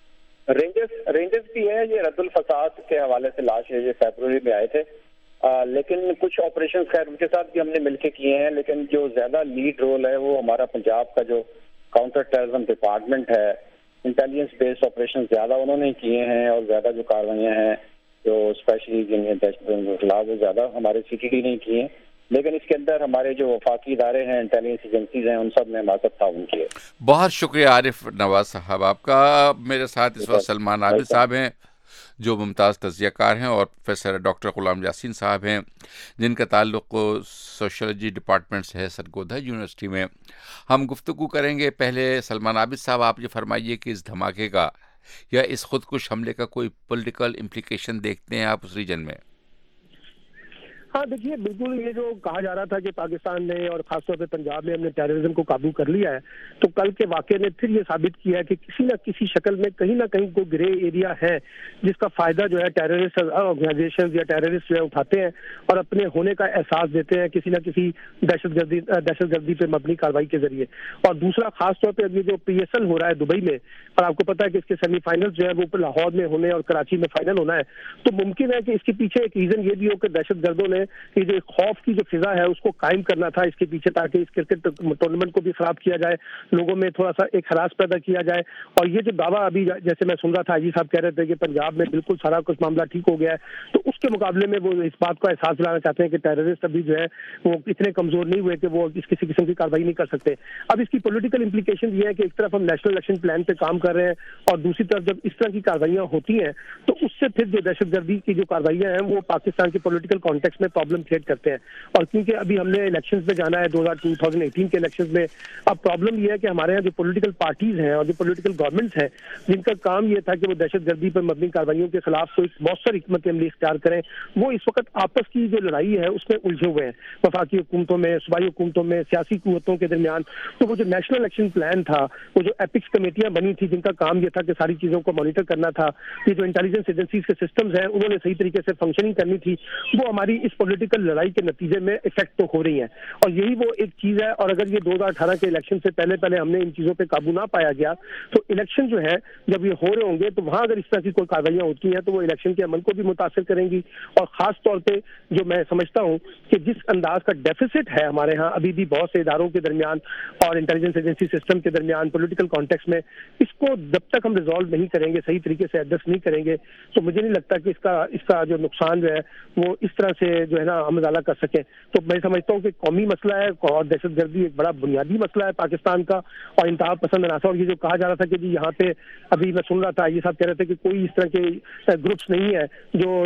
رینجرز رینجرز بھی ہے. یہ رد الفساد کے حوالے سے لاسٹ یہ فیبروری میں آئے تھے, آ, لیکن کچھ آپریشن خیر ان کے ساتھ بھی ہم نے مل کے کیے ہیں. لیکن جو زیادہ لیڈ رول ہے وہ ہمارا پنجاب کا جو کاؤنٹر ٹیررزم ڈپارٹمنٹ ہے, انٹیلیجنس بیسڈ آپریشن زیادہ انہوں نے کیے ہیں, اور زیادہ جو کاروائیاں ہیں جو اسپیشلی جن دہشت گردوں کے خلاف وہ زیادہ ہمارے سی ٹی ڈی نے کی ہیں. لیکن اس کے اندر ہمارے جو وفاقی ادارے ہیں, انٹیلیجنس ایجنسیز ہیں, ان سب نے ہمارے ساتھ تعاون کیا. بہت شکریہ عارف نواز صاحب آپ کا. میرے ساتھ اس وقت سلمان عابد صاحب ہیں جو ممتاز تجزیہ کار ہیں, اور پروفیسر ڈاکٹر غلام یاسین صاحب ہیں جن کا تعلق سوشولوجی ڈپارٹمنٹ سے ہے سرگودا یونیورسٹی میں. ہم گفتگو کریں گے. پہلے سلمان عابد صاحب آپ یہ فرمائیے کہ اس دھماکے کا یا اس خودکش حملے کا کوئی پولیٹیکل امپلیکیشن دیکھتے ہیں آپ اس ریجن میں؟ ہاں دیکھیے بالکل یہ جو کہا جا رہا تھا کہ پاکستان نے اور خاص طور پہ پنجاب میں ہم نے ٹیررزم کو قابو کر لیا ہے, تو کل کے واقعے نے پھر یہ ثابت کیا ہے کہ کسی نہ کسی شکل میں کہیں نہ کہیں کوئی گرے ایریا ہے جس کا فائدہ جو ہے ٹیررسٹ آرگنائزیشن یا ٹیررسٹ جو ہے اٹھاتے ہیں اور اپنے ہونے کا احساس دیتے ہیں کسی نہ کسی دہشت گردی دہشت گردی پہ مبنی کارروائی کے ذریعے. اور دوسرا خاص طور پہ اب یہ جو پی ایس ایل ہو رہا ہے دبئی میں, اور آپ کو پتا ہے کہ اس کے سیمی فائنل جو ہے وہ لاہور میں ہونے اور کراچی میں فائنل ہونا ہے, تو ممکن ہے کہ اس کے پیچھے ایک ریزن یہ بھی ہو کہ دہشت گردوں نے میں کہ جو خوف کی جو فضا ہے اس کو قائم کرنا تھا اس کے پیچھے, تاکہ اس کرکٹ ٹورنامنٹ کو بھی خراب کیا جائے, لوگوں میں تھوڑا سا ایک ہراس پیدا کیا جائے. اور یہ جو دعویٰ ابھی جیسے میں سن رہا تھا, عجیب صاحب کہہ رہے تھے کہ پنجاب میں بالکل سارا کچھ معاملہ ٹھیک ہو گیا ہے, تو اس کے مقابلے میں وہ اس بات کو احساس دلانا چاہتے ہیں کہ ٹیررسٹ ابھی جو ہے وہ اتنے کمزور نہیں ہوئے کہ وہ اس کسی قسم کی کارروائی نہیں کر سکتے. اب اس کی پولیٹیکل امپلیکیشن یہ ہے کہ ایک طرف ہم نیشنل الیکشن پلان پہ کام کر رہے ہیں, اور دوسری طرف جب اس طرح کی کارروائیاں ہوتی ہیں تو اس سے پھر جو دہشت گردی کی جو کارروائیاں ہیں وہ پاکستان کے پولیٹیکل کانٹیکسٹ میں پرابلم کریٹ کرتے ہیں. اور کیونکہ ابھی ہم نے الیکشنز میں جانا ہے دو ہزار ٹو تھاؤزینڈ ایٹین کے الیکشنز میں, اب پرابلم یہ ہے کہ ہمارے یہاں جو پولیٹیکل پارٹیز ہیں اور جو پولیٹیکل گورنمنٹس ہیں جن کا کام یہ تھا کہ وہ دہشت گردی پر مبنی کارروائیوں کے خلاف کوئی مؤثر حکمت عملی اختیار کریں, وہ اس وقت آپس کی جو لڑائی ہے اس میں الجھے ہوئے ہیں, وفاقی حکومتوں میں, صوبائی حکومتوں میں, سیاسی قوتوں کے درمیان. تو وہ جو نیشنل الیکشن پلان تھا, وہ جو ایپکس کمیٹیاں بنی تھی جن کا کام یہ تھا کہ ساری چیزوں کو مانیٹر کرنا تھا, یہ جو انٹیلیجنس ایجنسیز کے سسٹمز ہیں انہوں نے صحیح طریقے سے فنکشننگ کرنی تھی, وہ ہماری اس پولیٹیکل لڑائی کے نتیجے میں افیکٹ تو ہو رہی ہیں. اور یہی وہ ایک چیز ہے, اور اگر یہ دو ہزار اٹھارہ کے الیکشن سے پہلے پہلے ہم نے ان چیزوں پہ قابو نہ پایا گیا تو الیکشن جو ہے جب یہ ہو رہے ہوں گے تو وہاں اگر اس طرح کی کوئی کارروائیاں ہوتی ہیں تو وہ الیکشن کے عمل کو بھی متاثر کریں گی. اور خاص طور پہ جو میں سمجھتا ہوں کہ جس انداز کا ڈیفیسٹ ہے ہمارے ہاں ابھی بھی بہت سے اداروں کے درمیان اور انٹیلیجنس ایجنسی سسٹم کے درمیان پولیٹیکل کانٹیکس میں, اس کو جب تک ہم ریزالو نہیں کریں گے, صحیح طریقے سے ایڈجسٹ نہیں کریں گے, تو مجھے نہیں لگتا کہ اس کا اس کا جو نقصان جو ہے وہ اس طرح سے جو ہے نا ہم ازالہ کر سکیں. تو میں سمجھتا ہوں کہ قومی مسئلہ ہے اور دہشت گردی ایک بڑا بنیادی مسئلہ ہے پاکستان کا اور انتہا پسند عناصر. اور یہ جو کہا جا رہا تھا کہ جی یہاں پہ ابھی میں سن رہا تھا یہ صاحب کہہ رہے تھے کہ کوئی اس طرح کے گروپس نہیں ہے جو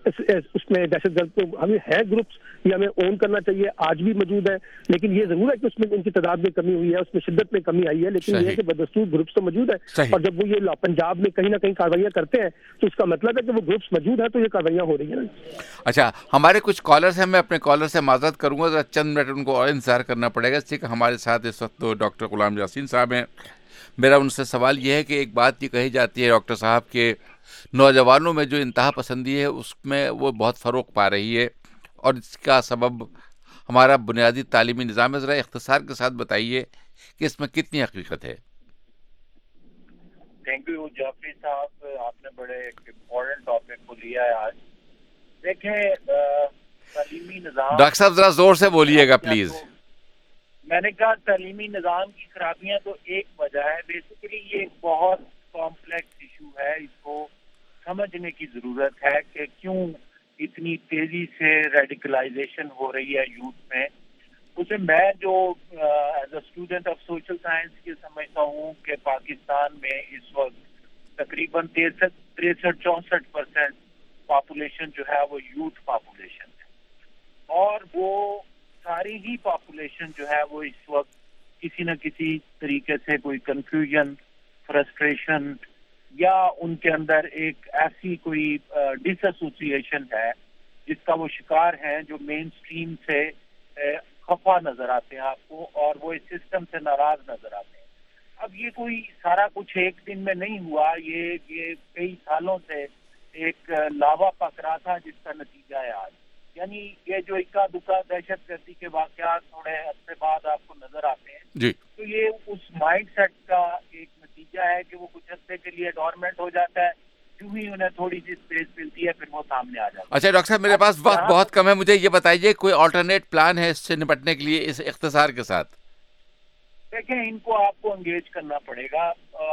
اس میں دہشت گرد کو, ہمیں ہے گروپس, یہ ہمیں اون کرنا چاہیے, آج بھی موجود ہے, لیکن یہ ضرور ہے کہ اس میں ان کی تعداد میں کمی ہوئی ہے, اس میں شدت میں کمی آئی ہے, لیکن یہ ہے کہ بدستور گروپس تو موجود ہے. اور جب وہ یہ پنجاب میں کہیں نہ کہیں کارروائیاں کرتے ہیں تو اس کا مطلب ہے کہ وہ گروپس موجود ہیں, تو یہ کارروائیاں ہو رہی ہیں. اچھا, ہمارے کچھ کالرز ہیں, میں اپنے کالر سے معذرت کروں گا, چند منٹ ان کو اور انتظار کرنا پڑے گا, اس لیے کہ ہمارے ساتھ اس وقت تو ڈاکٹر غلام یاسین صاحب ہیں. میرا ان سے سوال یہ ہے کہ ایک بات یہ کہی جاتی ہے ڈاکٹر صاحب کہ نوجوانوں میں جو انتہا پسندی ہے اس میں وہ بہت فروغ پا رہی ہے, اور اس کا سبب ہمارا بنیادی تعلیمی نظام ہے. ذرا اختصار کے ساتھ بتائیے کہ اس میں کتنی حقیقت ہے. تھینک یو جعفری صاحب, آپ نے بڑے ایک امپورٹنٹ ٹاپک کو لیا ہے آج. دیکھیں تعلیمی نظام, ڈاکٹر صاحب ذرا زور سے بولیے گا پلیز. میں نے کہا تعلیمی نظام کی خرابیاں تو ایک وجہ ہے, بیسیکلی یہ ایک بہت کمپلیکس ایشو ہے, اس کو سمجھنے کی ضرورت ہے کہ کیوں اتنی تیزی سے ریڈیکلائزیشن ہو رہی ہے یوتھ میں. اسے میں جو as a student of social science کی سمجھتا ہوں کہ پاکستان میں اس وقت تقریباً تریسٹھ تریسٹھ چونسٹھ پرسینٹ پاپولیشن جو ہے وہ یوتھ پاپولیشن ہے, اور وہ ساری ہی پاپولیشن جو ہے وہ اس وقت کسی نہ کسی طریقے سے کوئی کنفیوژن, فرسٹریشن یا ان کے اندر ایک ایسی کوئی ڈس ایسوسیشن ہے جس کا وہ شکار ہیں, جو مین اسٹریم سے خفا نظر آتے ہیں آپ کو, اور وہ اس سسٹم سے ناراض نظر آتے ہیں. اب یہ کوئی سارا کچھ ایک دن میں نہیں ہوا, یہ یہ کئی سالوں سے ایک لاوا پک رہا تھا جس کا نتیجہ ہے آج. یعنی یہ جو اکا دکا دہشت گردی کے واقعات تھوڑے عرصے بعد آپ کو نظر آتے ہیں جی, تو یہ اس مائنڈ سیٹ کا ایک نتیجہ ہے کہ وہ کچھ عرصے کے لیے ڈورمنٹ ہو جاتا ہے, جو ہی انہیں تھوڑی سی اسپیس ملتی ہے پھر وہ سامنے آ جاتا ہے. اچھا ڈاکٹر صاحب, میرے پاس وقت بہت کم ہے, مجھے یہ بتائیے کوئی آلٹرنیٹ پلان ہے اس سے نپٹنے کے لیے اس اختصار کے ساتھ؟ دیکھیں, ان کو آپ کو انگیج کرنا پڑے گا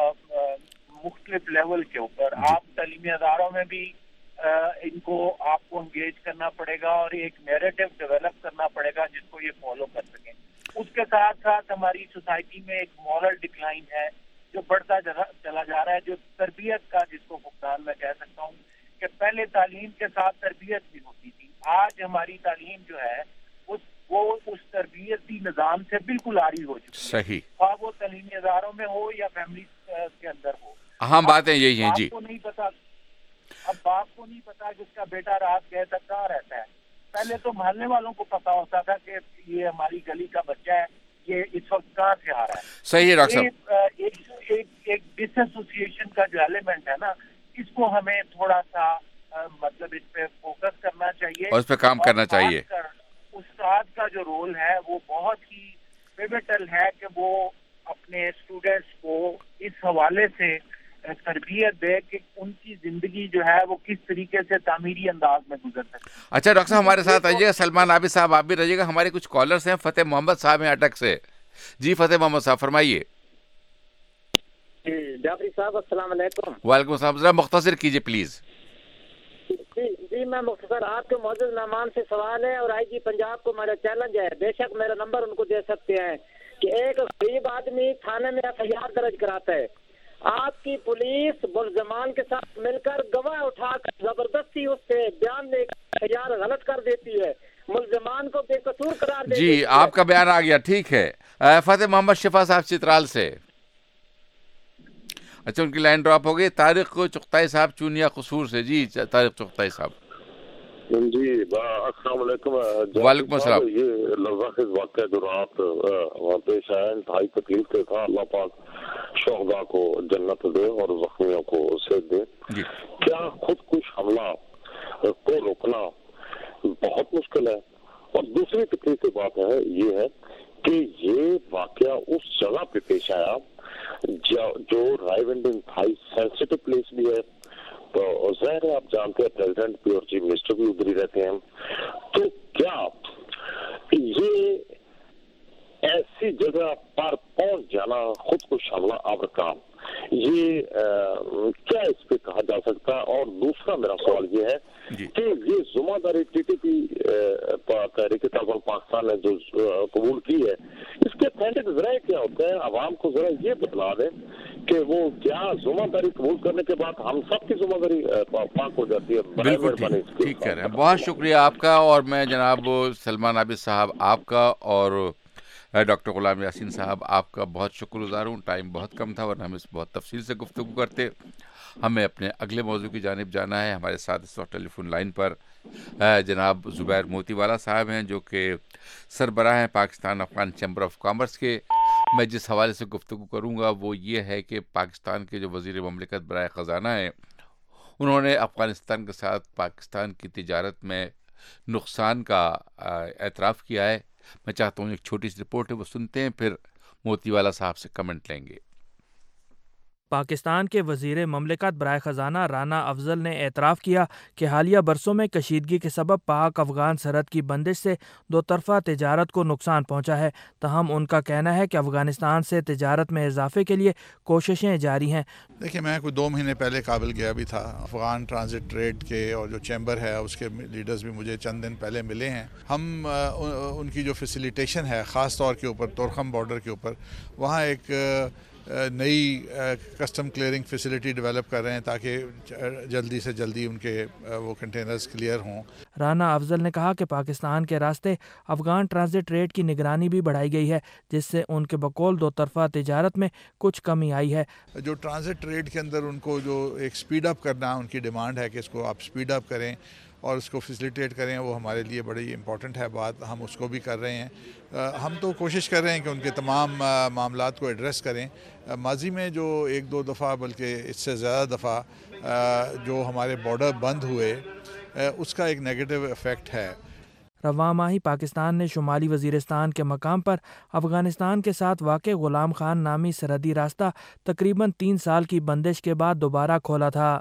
مختلف لیول کے اوپر. آپ تعلیمی اداروں میں بھی ان کو آپ کو انگیج کرنا پڑے گا اور ایک نیریٹو ڈیولپ کرنا پڑے گا جس کو یہ فالو کر سکیں. اس کے ساتھ ساتھ ہماری سوسائٹی میں ایک مورل ڈکلائن ہے جو بڑھتا چلا جا رہا ہے, جو تربیت کا, جس کو فقدان میں کہہ سکتا ہوں کہ پہلے تعلیم کے ساتھ تربیت بھی ہوتی تھی, آج ہماری تعلیم جو ہے وہ اس تربیتی نظام سے بالکل عاری ہو چکی ہے. صحیح, خواہ وہ تعلیمی اداروں میں ہو یا فیملی کے اندر ہو. اہم باتیں یہی ہیں. جی, آپ کو نہیں پتا, اب باپ کو نہیں پتا کہ اس کا بیٹا رات گئے تک کہاں رہتا ہے. پہلے تو محلے والوں کو پتا ہوتا تھا کہ یہ ہماری گلی کا بچہ ہے, یہ اس وقت کہاں سے آ رہا ہے. صحیح ہے ڈاکٹر صاحب, ایک ڈس ایسوسیشن کا جو ایلیمنٹ ہے نا, اس کو ہمیں تھوڑا سا مطلب اس پہ فوکس کرنا چاہیے اور اس پہ کام کرنا چاہیے. استاد کا جو رول ہے وہ بہت ہی پیوٹل ہے کہ وہ اپنے اسٹوڈینٹس کو اس حوالے سے تربیت دے کہ ان کی زندگی جو ہے وہ کس طریقے سے تعمیری انداز میں گزر سکے. اچھا ڈاکٹر صاحب ہمارے ساتھ آئیے گا, سلمان عابد صاحب آپ بھی رہیے گا. ہمارے کچھ کالرز ہیں, فتح محمد صاحب ہیں اٹک سے. جی فتح محمد صاحب فرمائیے. جی جعفری صاحب السلام علیکم. وعلیکم السلام, ذرا مختصر کیجیے پلیز. جی جی میں مختصر, آپ کے معزز مہمان سے سوال ہے اور آئی جی پنجاب کو میرا چیلنج ہے, بے شک میرا نمبر ان کو دے سکتے ہیں, کہ ایک غریب آدمی تھانے میں ایف آئی آر درج کراتا ہے, آپ کی پولیس ملزمان کے ساتھ مل کر گواہ اٹھا کر زبردستی اس سے بیان لے کر ایف آئی آر غلط کر دیتی ہے, ملزمان کو بے قصور قرار دے. جی آپ کا بیان آ گیا, ٹھیک ہے. فتح محمد شفا صاحب چترال سے. اچھا ان کی لائن ڈراپ ہو گئی. طارق چغتائی صاحب چونیا قصور سے. جی طارق چغتائی صاحب. جی السلام علیکم. وعلیکم السلام. یہ لفظ واقعہ جو رات وہاں پیش آیا انتہائی تکلیف کے تھا, اللہ پاک شہداء کو جنت دے اور زخمیوں کو صحت دے. کیا خود کش حملہ کو روکنا بہت مشکل ہے, اور دوسری تکلیف کی بات ہے یہ ہے کہ یہ واقعہ اس جگہ پہ پیش آیا جو رائے ونڈ انتہائی سینسٹیو پلیس بھی ہے, تو ظاہر ہے آپ جانتے ہیں پریزیڈنٹ بھی اور چیف منسٹر بھی ادھر ہی رہتے ہیں, تو کیا یہ ایسی جگہ پر پہنچ جانا خود کو حملہ آور کا یہ کیا اس پہ کہا جا سکتا ہے؟ اور دوسرا میرا سوال یہ ہے کہ یہ ذمہ داری ٹی ٹی پی تحریک طالبان پاکستان نے جو قبول کی ہے, اس کے اتھینٹک ذرائع کیا ہوتے ہیں؟ عوام کو ذرا یہ بتلا دیں کہ وہ کیا ذمہ داری قبول کرنے کے بعد ہم سب کی ذمہ داری پاک ہو جاتی ہے. بالکل ٹھیک کہہ رہے ہیں, بہت شکریہ آپ کا. اور میں جناب سلمان عابد صاحب آپ کا اور ڈاکٹر غلام یاسین صاحب آپ کا بہت شکر گزار ہوں. ٹائم بہت کم تھا ورنہ ہم اس بہت تفصیل سے گفتگو کرتے. ہمیں اپنے اگلے موضوع کی جانب جانا ہے. ہمارے ساتھ اس وقت ٹیلی فون لائن پر جناب زبیر موتی والا صاحب ہیں جو کہ سربراہ ہیں Pakistan Afghan Chamber of Commerce کے. میں جس حوالے سے گفتگو کروں گا وہ یہ ہے کہ پاکستان کے جو وزیر مملکت برائے خزانہ ہیں انہوں نے افغانستان کے ساتھ پاکستان کی تجارت میں نقصان کا اعتراف کیا ہے. میں چاہتا ہوں ایک چھوٹی سی رپورٹ ہے وہ سنتے ہیں, پھر موتی والا صاحب سے کمنٹ لیں گے. پاکستان کے وزیر مملکت برائے خزانہ رانا افضل نے اعتراف کیا کہ حالیہ برسوں میں کشیدگی کے سبب پاک افغان سرحد کی بندش سے دو طرفہ تجارت کو نقصان پہنچا ہے. تاہم ان کا کہنا ہے کہ افغانستان سے تجارت میں اضافے کے لیے کوششیں جاری ہیں. دیکھیں میں کوئی دو مہینے پہلے کابل گیا بھی تھا. افغان ٹرانزٹ ٹریڈ کے اور جو چیمبر ہے اس کے لیڈرز بھی مجھے چند دن پہلے ملے ہیں. ہم ان کی جو فیسیلیٹیشن ہے خاص طور کے اوپر تورخم بارڈر کے اوپر وہاں ایک نئی کسٹم کلیئرنگ فیسلٹی ڈیولپ کر رہے ہیں تاکہ جلدی سے جلدی ان کے وہ کنٹینرز کلیئر ہوں. رانا افضل نے کہا کہ پاکستان کے راستے افغان ٹرانزٹ ریٹ کی نگرانی بھی بڑھائی گئی ہے جس سے ان کے بقول دو طرفہ تجارت میں کچھ کمی آئی ہے. جو ٹرانزٹ ریٹ کے اندر ان کو جو ایک سپیڈ اپ کرنا ان کی ڈیمانڈ ہے کہ اس کو آپ سپیڈ اپ کریں اور اس کو فیسیلیٹیٹ کریں, وہ ہمارے لیے بڑی امپورٹنٹ ہے بات. ہم اس کو بھی کر رہے ہیں. ہم تو کوشش کر رہے ہیں کہ ان کے تمام معاملات کو ایڈریس کریں. ماضی میں جو ایک دو دفعہ بلکہ اس سے زیادہ دفعہ جو ہمارے بارڈر بند ہوئے اس کا ایک نیگیٹو ایفیکٹ ہے. رواں ماہی پاکستان نے شمالی وزیرستان کے مقام پر افغانستان کے ساتھ واقع غلام خان نامی سرحدی راستہ تقریباً تین سال کی بندش کے بعد دوبارہ کھولا تھا.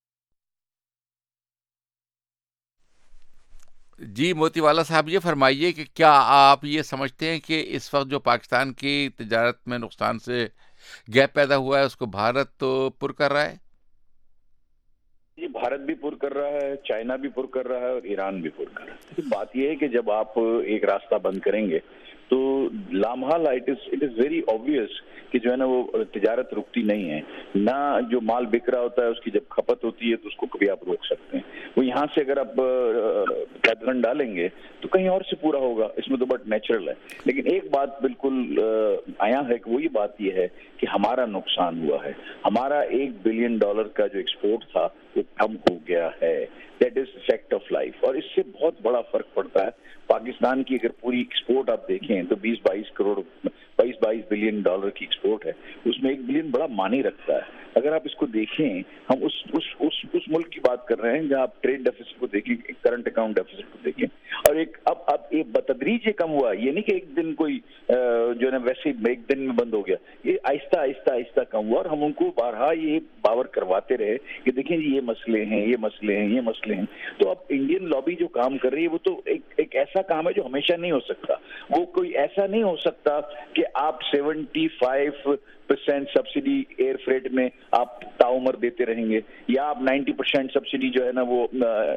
جی موتی والا صاحب یہ فرمائیے کہ کیا آپ یہ سمجھتے ہیں کہ اس وقت جو پاکستان کی تجارت میں نقصان سے گیپ پیدا ہوا ہے اس کو بھارت تو پر کر رہا ہے؟ جی بھارت بھی پر کر رہا ہے, چائنا بھی پر کر رہا ہے اور ایران بھی پر کر رہا ہے. بات یہ ہے کہ جب آپ ایک راستہ بند کریں گے تو لامحال it is it is very obvious کہ جو ہے نا وہ تجارت رکتی نہیں ہے. نہ جو مال بک رہا ہوتا ہے اس کی جب کھپت ہوتی ہے تو اس کو کبھی آپ روک سکتے ہیں. وہ یہاں سے اگر آپ کیدرن ڈالیں گے تو کہیں اور سے پورا ہوگا, اس میں تو بٹ نیچرل ہے. لیکن ایک بات بالکل آیا ہے کہ وہ یہ بات یہ ہے کہ ہمارا نقصان ہوا ہے. ہمارا ایک بلین ڈالر کا جو ایکسپورٹ تھا وہ کم ہو گیا ہے. That is fact of life. اور اس سے بہت بڑا فرق پڑتا ہے. پاکستان کی اگر پوری ایکسپورٹ آپ دیکھیں تو بیس بائیس کروڑ بائیس بائیس بلین ڈالر کی ایکسپورٹ ہے. اس میں ایک بلین بڑا معنی رکھتا ہے. اگر آپ اس کو دیکھیں, ہم اس اس اس اس ملک کی بات کر رہے ہیں جہاں آپ ٹریڈ ڈیفیسٹ کو دیکھیں, کرنٹ اکاؤنٹ ڈیفیسٹ کو دیکھیں, اور ایک اب اب ایک بتدریج یہ کم ہوا. یہ نہیں کہ ایک دن کوئی جو جو ہے نا ویسے ایک دن میں بند ہو گیا. یہ آہستہ آہستہ آہستہ کم ہوا اور ہم ان کو بارہا یہ باور کرواتے رہے کہ دیکھیں جی یہ مسئلے ہیں یہ مسئلے ہیں یہ مسئلے ہیں. تو اب انڈین لابی جو کام کر رہی ہے وہ تو ایک ایک ایسا کام ہے جو ہمیشہ نہیں ہو سکتا. وہ کوئی ایسا نہیں ہو سکتا کہ آپ seventy five percent subsidy air freight میں آپ تاعمر دیتے رہیں گے, یا آپ نائنٹی پرسینٹ سبسڈی جو ہے نا وہ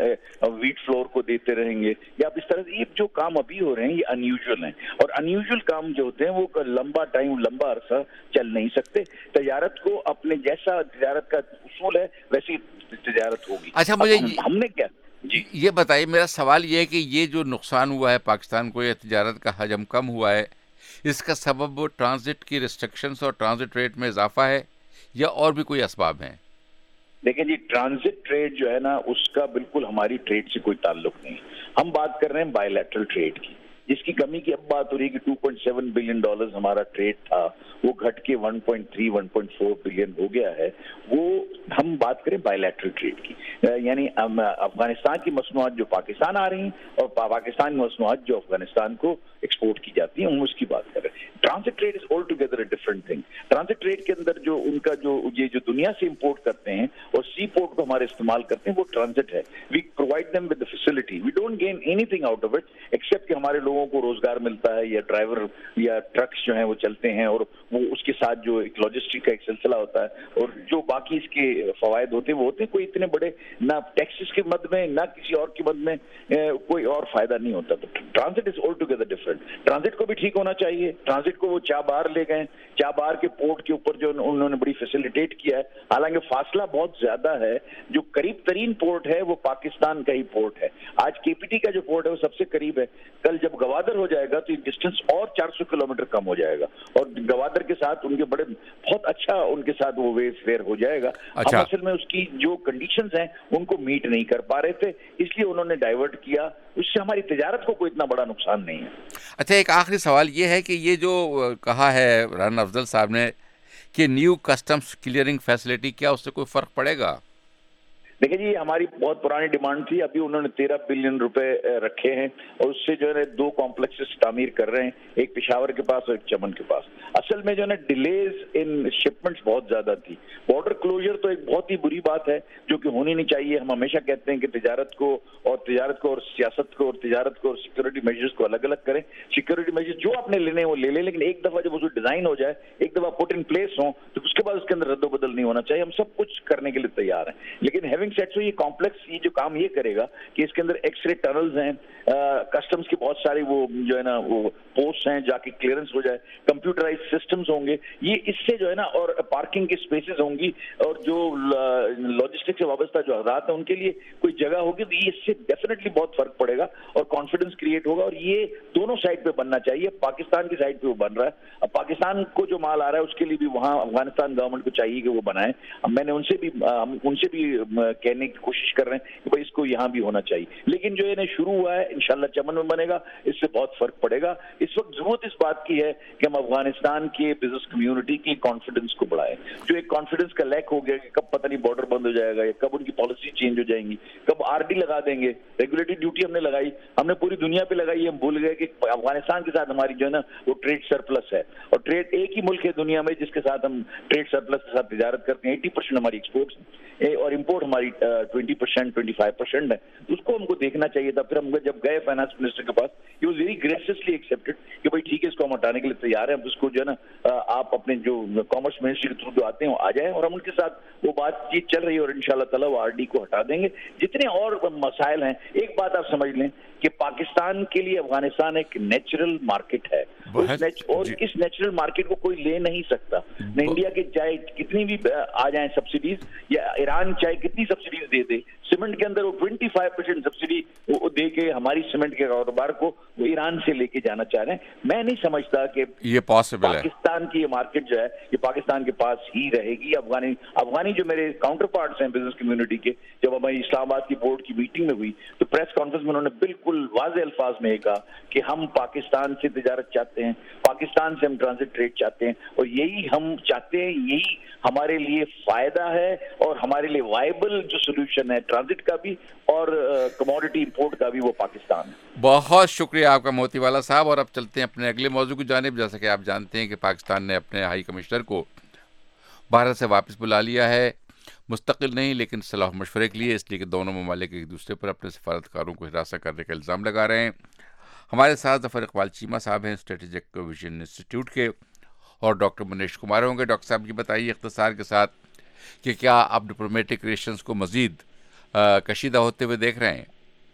ویٹ فلور کو دیتے رہیں گے, یا آپ اس طرح سے. یہ جو کام ابھی ہو رہے ہیں یہ ان یوزول ہیں, اور ان یوزول کام جو ہوتے ہیں وہ لمبا ٹائم لمبا عرصہ چل نہیں سکتے. تجارت کو اپنے جیسا تجارت کا اصول ہے ویسی تجارت ہوگی. اچھا مجھے ہم نے کیا جی یہ بتائیے, میرا سوال یہ ہے کہ یہ جو نقصان ہوا ہے پاکستان کو, یہ تجارت کا حجم کم ہوا ہے, اس کا سبب ٹرانزٹ کی ریسٹرکشنز اور ٹرانزٹ ریٹ میں اضافہ ہے یا اور بھی کوئی اسباب ہیں؟ دیکھیں جی ٹرانزٹ ٹریڈ جو ہے نا اس کا بالکل ہماری ٹریڈ سے کوئی تعلق نہیں. ہم بات کر رہے ہیں بائی لیٹرل ٹریڈ کی, جس کی کمی کی اب بات ہو رہی ہے کہ two point seven billion dollars ہمارا ٹریڈ تھا, وہ گھٹ کے one point three one point four billion ہو گیا ہے. وہ ہم بات کریں بائی لیٹرل ٹریڈ کی, یعنی افغانستان کی مصنوعات جو پاکستان آ رہی ہیں اور پاکستان کی مصنوعات جو افغانستان کو ایکسپورٹ کی جاتی ہیں, ہم اس کی بات کر رہے ہیں. Transit trade is altogether a different thing. Transit trade کے اندر جو ان کا جو یہ جو دنیا سے امپورٹ کرتے ہیں اور سی پورٹ کو ہمارے استعمال کرتے ہیں وہ ٹرانزٹ ہے. We provide them with the facility, we don't gain anything out of it except کہ ہمارے لوگوں کو روزگار ملتا ہے, یا ڈرائیور یا ٹرکس جو ہیں وہ چلتے ہیں, اور وہ اس کے ساتھ جو ایک لاجسٹک کا ایک سلسلہ ہوتا ہے, اور جو باقی اس کے فوائد ہوتے ہیں وہ ہوتے ہیں. کوئی اتنے بڑے نہ ٹیکسز کے مد میں نہ کسی اور کی مد میں کوئی اور فائدہ نہیں ہوتا. تو transit is altogether different. Transit کو بھی ٹھیک ہونا چاہیے. ٹرانزٹ کو وہ چابہار لے گئے, چابہار کے پورٹ کے اوپر جو انہوں نے بڑی فیسیلیٹیٹ کیا ہے, حالانکہ فاصلہ بہت زیادہ ہے. جو قریب ترین پورٹ ہے وہ پاکستان کا ہی پورٹ ہے. آج کے پی ٹی کا جو پورٹ ہے وہ سب سے قریب ہے. کل جب گوادر ہو جائے گا تو یہ ڈسٹینس اور چار سو کلو میٹر کم ہو جائے گا, اور گوادر کے ساتھ ان کے بڑے بہت اچھا ان کے ساتھ وہ ویز فیئر ہو جائے گا. ہم اصل میں اس کی جو کنڈیشنز ہیں ان کو میٹ نہیں کر پا رہے تھے, اس لیے انہوں نے ڈائیورٹ کیا. اس سے ہماری تجارت کو کوئی اتنا بڑا نقصان نہیں ہے. اچھا ایک آخری سوال یہ ہے کہ یہ جو کہا ہے رانا افضل صاحب نے کہ نیو کسٹمز کلیئرنگ فیسلٹی, کیا اس سے کوئی فرق پڑے گا؟ دیکھیں جی ہماری بہت پرانی ڈیمانڈ تھی. ابھی انہوں نے تیرہ بلین روپے رکھے ہیں اور اس سے جو ہے دو کمپلیکسز تعمیر کر رہے ہیں, ایک پشاور کے پاس اور ایک چمن کے پاس. اصل میں جو ہے نا ڈیلیز ان شپمنٹس بہت زیادہ تھی. بارڈر کلوجر تو ایک بہت ہی بری بات ہے جو کہ ہونی نہیں چاہیے. ہم ہمیشہ کہتے ہیں کہ تجارت کو اور تجارت کو اور سیاست کو اور تجارت کو اور سیکورٹی میجرز کو الگ الگ کریں. سیکورٹی میجرز جو آپ نے لینے وہ لے لیں, لیکن ایک دفعہ جب اس ڈیزائن ہو جائے, ایک دفعہ پٹ ان پلیس ہوں, تو اس کے بعد اس کے اندر رد و بدل نہیں ہونا چاہیے. ہم سب کچھ کرنے کے لیے تیار ہیں, لیکن ہیونگ سیٹ سے یہ کمپلیکس یہ جو کام یہ کرے گا کہ اس کے اندر ایکس رے ٹنلز ہیں, کسٹمز کی بہت ساری وہ جو ہے نا وہ پوسٹ ہیں جا کے کلیئرنس ہو جائے, کمپیوٹرائز سسٹمز ہوں گے. یہ اس سے جو ہے نا, اور پارکنگ کی اسپیسز ہوں گی, اور جو لاجسٹک سے وابستہ جو حضرات ہیں ان کے لیے کوئی جگہ ہوگی, تو یہ اس سے ڈیفینیٹلی بہت فرق پڑے گا اور کانفیڈنس کریٹ ہوگا. اور یہ دونوں سائڈ پہ بننا چاہیے. پاکستان کی سائڈ پہ وہ بن رہا ہے. اب پاکستان کو جو مال آ رہا ہے اس کے لیے بھی وہاں افغانستان گورنمنٹ کو چاہیے کہ وہ بنائیں. میں نے ان سے بھی ان سے بھی کہنے کی کوشش کر رہے ہیں کہ بھائی اس کو یہاں بھی ہونا چاہیے. لیکن جو یہ شروع ہوا ہے انشاءاللہ چمن میں بنے گا, اس سے بہت فرق پڑے گا. اس وقت ضرورت اس بات کی ہے کہ ہم افغانستان کے بزنس کمیونٹی کی کانفیڈنس کو بڑھائیں. جو ایک کانفیڈنس کا لیک ہو گیا کہ کب پتہ نہیں بارڈر بند ہو جائے گا, یا کب ان کی پالیسی چینج ہو جائیں گی, کب آر ڈی لگا دیں گے. ریگولیٹری ڈیوٹی ہم نے لگائی, ہم نے پوری دنیا پہ لگائی, ہم بھول گئے کہ افغانستان کے ساتھ ہماری جو ہے نا وہ ٹریڈ سرپلس ہے. اور ٹریڈ ایک ہی ملک ہے دنیا میں جس کے ساتھ ہم ٹریڈ سرپلس کے ساتھ تجارت کرتے ہیں. ایٹی پرسینٹ ہماری ایکسپورٹس اور امپورٹ ہماری twenty percent twenty five percent ہے. اس کو ہم کو دیکھنا چاہیے تھا. پھر ہم جب گئے فائنانس منسٹر کے پاس, he was very graciously accepted کہ بھائی ٹھیک ہے اس کو ہم ہٹانے کے لیے تیار ہیں. ہم اس کو جو ہے نا آپ اپنے جو کامرس منسٹری کے تھرو جو آتے ہیں وہ آ جائیں, اور ہم ان کے ساتھ وہ بات چیت چل رہی ہے, اور ان شاء اللہ تعالیٰ وہ آر ڈی کو ہٹا دیں گے. جتنے اور مسائل ہیں, ایک بات آپ سمجھ لیں کہ پاکستان کے لیے افغانستان ایک نیچرل مارکیٹ ہے, اور اس نیچرل مارکیٹ کو کوئی لے نہیں سکتا. نہ انڈیا کے چاہے کتنی بھی آ جائیں سبسڈیز, یا ایران چاہے کتنی سبسڈیز دے دے, سیمنٹ کے اندر وہ ٹوینٹی فائیو پرسینٹ سبسڈی دے کے ہماری سیمنٹ کے کاروبار کو وہ ایران سے لے کے جانا چاہ رہے ہیں. میں نہیں سمجھتا کہ یہ پاسبل ہے. پاکستان کی یہ مارکیٹ جو ہے یہ پاکستان کے پاس ہی رہے گی. افغانی افغانی جو میرے کاؤنٹر پارٹس ہیں بزنس کمیونٹی کے, جب ہماری اسلام آباد کی بورڈ کی میٹنگ میں ہوئی تو پریس کانفرنس میں انہوں نے بالکل بالکل واضح الفاظ میں کہا کہ ہم پاکستان سے تجارت چاہتے ہیں, پاکستان سے ہم ٹرانزٹ ٹریڈ چاہتے ہیں, اور یہی ہم چاہتے ہیں, یہی ہمارے لیے فائدہ ہے اور ہمارے لیے وائبل جو سولوشن ہے ٹرانزٹ کا بھی اور کموڈٹی امپورٹ کا بھی, وہ پاکستان ہے. بہت شکریہ آپ کا موتی والا صاحب. اور اب چلتے ہیں اپنے اگلے موضوع کی جانب. جیسا کہ آپ جانتے ہیں کہ پاکستان نے اپنے ہائی کمشنر کو بھارت سے واپس بلا لیا ہے, مستقل نہیں لیکن صلاح مشورے کے لیے, اس لیے کہ دونوں ممالک ایک دوسرے پر اپنے سفارتکاروں کو ہراساں کرنے کا الزام لگا رہے ہیں. ہمارے ساتھ ظفر اقبال چیمہ صاحب ہیں اسٹریٹجک ویژن انسٹیٹیوٹ کے, اور ڈاکٹر منیش کمار ہوں گے. ڈاکٹر صاحب یہ بتائیے اختصار کے ساتھ کہ کیا آپ ڈپلومیٹک ریلیشنز کو مزید کشیدہ ہوتے ہوئے دیکھ رہے ہیں؟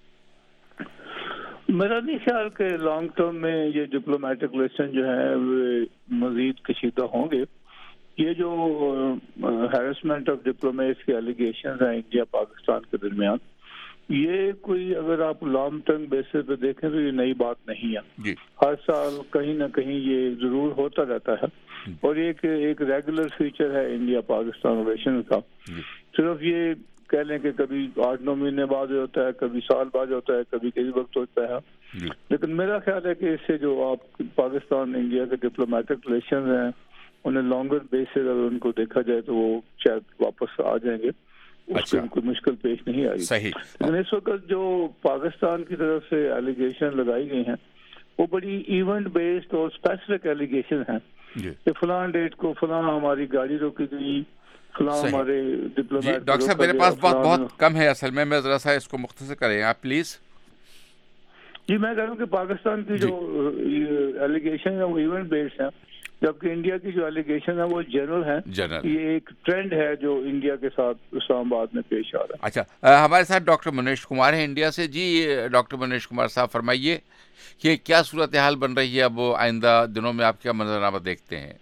میرا نہیں خیال کہ لانگ ٹرم میں یہ ڈپلومیٹک ریلیشن جو ہے وہ مزید کشیدہ ہوں گے. یہ جو ہیرسمنٹ آف ڈپلومیٹس کے ایلیگیشنز ہیں انڈیا پاکستان کے درمیان, یہ کوئی اگر آپ لانگ ٹرم بیسس پہ دیکھیں تو یہ نئی بات نہیں ہے. ہر سال کہیں نہ کہیں یہ ضرور ہوتا رہتا ہے, اور ایک ایک ریگولر فیچر ہے انڈیا پاکستان ریلیشن کا. صرف یہ کہہ لیں کہ کبھی آٹھ نو مہینے بعد ہوتا ہے, کبھی سال بعد ہوتا ہے, کبھی کئی وقت ہوتا ہے. لیکن میرا خیال ہے کہ اس سے جو آپ پاکستان انڈیا کے ڈپلومیٹک ریلیشنز ہیں انہیں لانگر بیسس اگر ان کو دیکھا جائے تو وہ شاید واپس آ جائیں گے, اس میں کوئی مشکل پیش نہیں آئی. لیکن اس وقت جو پاکستان کی طرف سے ایلیگیشن لگائی گئی ہیں وہ بڑی ایونٹ بیسڈ اور اسپیسیفک ایلیگیشن ہیں کہ فلاں ڈیٹ کو فلاں ہماری گاڑی روکی گئی, فلاں ہمارے ڈپلومیٹ. ڈاکٹر صاحب میرے پاس بہت بہت کم ہے اصل میں, میں ذرا سا اس کو مختصر کریں آپ پلیز. جی میں کہہ رہا ہوں کہ پاکستان کی جو ایلیگیشن ہے وہ ایونٹ بیسڈ ہیں, جبکہ انڈیا کی جو ایلیگیشن ہے وہ جنرل ہے. یہ ایک ٹرینڈ ہے جو انڈیا کے ساتھ اسلام آباد میں پیش آ رہا ہے. اچھا, ہمارے ساتھ ڈاکٹر منیش کمار ہیں انڈیا سے. جی ڈاکٹر منیش کمار صاحب فرمائیے کہ کیا صورتحال بن رہی ہے اب آئندہ دنوں میں, آپ کیا منظرنامہ دیکھتے ہیں؟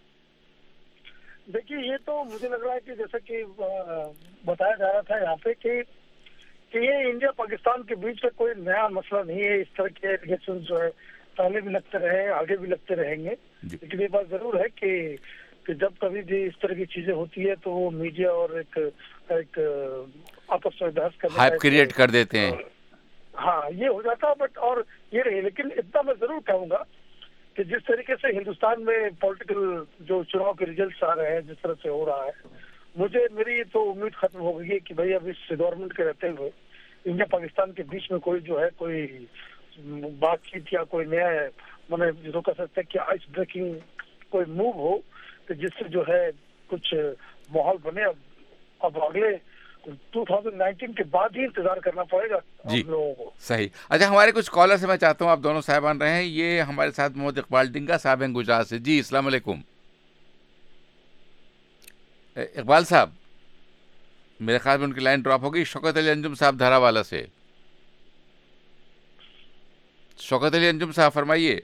دیکھیے یہ تو مجھے لگ رہا ہے کہ جیسا کہ بتایا جا رہا تھا یہاں پہ کہ کہ یہ انڈیا پاکستان کے بیچ میں کوئی نیا مسئلہ نہیں ہے. اس طرح کے ایلیگیشن جو ہے پہلے بھی لگتے رہے, آگے بھی لگتے رہیں گے. لیکن یہ بات ضرور ہے کہ کہ جب کبھی بھی اس طرح کی چیزیں ہوتی ہے تو وہ میڈیا اور ایک ایک آپس میں بحث کرنے ہائپ کریٹ کر دیتے ہیں. ہاں یہ ہو جاتا ہے, بٹ اور یہ رہی. لیکن اتنا میں ضرور کہوں گا کہ جس طریقے سے ہندوستان میں پولیٹیکل جو چناؤ کے ریزلٹس آ رہے ہیں, جس طرح سے ہو رہا ہے, مجھے میری تو امید ختم ہو گئی ہے کہ بھائی اب اس گورنمنٹ کے رہتے ہوئے انڈیا پاکستان کے بیچ میں کوئی جو ہے کوئی بات چیت یا کوئی نیا میں جو کہہ سکتے ہیں کہ آئس بریکنگ کوئی موو ہو کہ جس سے جو ہے کچھ ماحول بنے. اب اب اگلے دو ہزار انیس کے بعد ہی انتظار کرنا پڑے گا جی ہم لوگوں کو. صحیح. اچھا ہمارے کچھ کالر سے میں چاہتا ہوں آپ دونوں صاحبان رہے ہیں. یہ ہمارے ساتھ محمد اقبال ڈنگا صاحب ہیں گجرات سے. جی السلام علیکم. اقبال صاحب میرے خیال میں ان کی لائن ڈراپ ہو گئی. شوکت علی انجم صاحب دھارا والا سے. شوکت علی انجم صاحب فرمائیے.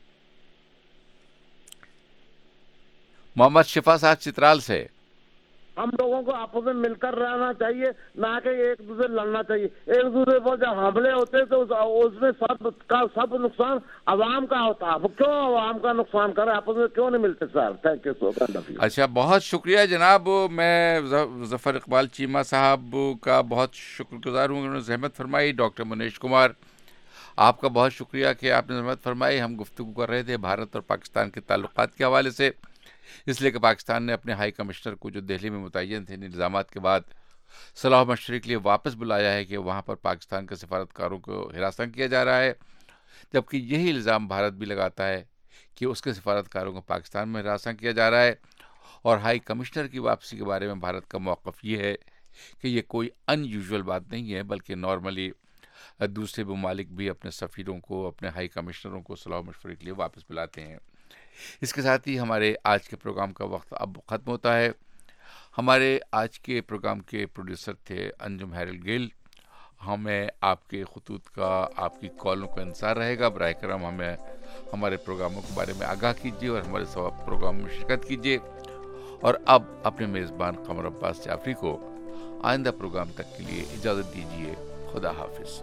محمد شفا صاحب چترال سے. ہم لوگوں کو آپس میں مل کر رہنا چاہیے, نہ کہ ایک دوسرے لڑنا چاہیے. ایک دوسرے پر جب حملے ہوتے تو اس میں سب کا سب نقصان عوام کا ہوتا ہے. وہ کیوں عوام کا نقصان کرے, آپس میں کیوں نہیں ملتے سر؟ تھینک یو سو مچ. اچھا بہت شکریہ جناب. میں ظفر اقبال چیمہ صاحب کا بہت شکر گزار ہوں, انہوں نے زحمت فرمائی. ڈاکٹر منیش کمار آپ کا بہت شکریہ کہ آپ نے زحمت فرمائی. ہم گفتگو کر رہے تھے بھارت اور پاکستان کے تعلقات کے حوالے سے, اس لیے کہ پاکستان نے اپنے ہائی کمشنر کو جو دہلی میں متعین تھے الزامات کے بعد صلاح مشورے کے لیے واپس بلایا ہے کہ وہاں پر پاکستان کے سفارتکاروں کو ہراساں کیا جا رہا ہے, جبکہ یہی الزام بھارت بھی لگاتا ہے کہ اس کے سفارتکاروں کو پاکستان میں ہراساں کیا جا رہا ہے. اور ہائی کمشنر کی واپسی کے بارے میں بھارت کا موقف یہ ہے کہ یہ کوئی ان یوزول بات نہیں ہے, بلکہ نارملی دوسرے ممالک بھی اپنے سفیروں کو, اپنے ہائی کمشنروں کو صلاح مشورے کے لیے واپس بلاتے ہیں. اس کے ساتھ ہی ہمارے آج کے پروگرام کا وقت اب ختم ہوتا ہے. ہمارے آج کے پروگرام کے پروڈیوسر تھے انجم ہیرل گل. ہمیں آپ کے خطوط کا, آپ کی کالوں کا انتظار رہے گا. براہ کرم ہمیں ہمارے پروگراموں کے بارے میں آگاہ کیجیے اور ہمارے سب پروگرام میں شرکت کیجیے. اور اب اپنے میزبان قمر عباس جعفری کو آئندہ پروگرام تک کے لیے اجازت دیجیے. خدا حافظ.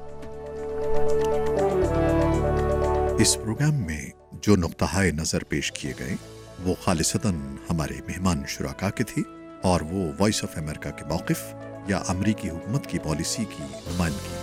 اس پروگرام میں جو نقطۂ نظر پیش کیے گئے وہ خالصتاً ہمارے مہمان شرکا کے تھے, اور وہ وائس آف امریکہ کے موقف یا امریکی حکومت کی پالیسی کی نمائندگی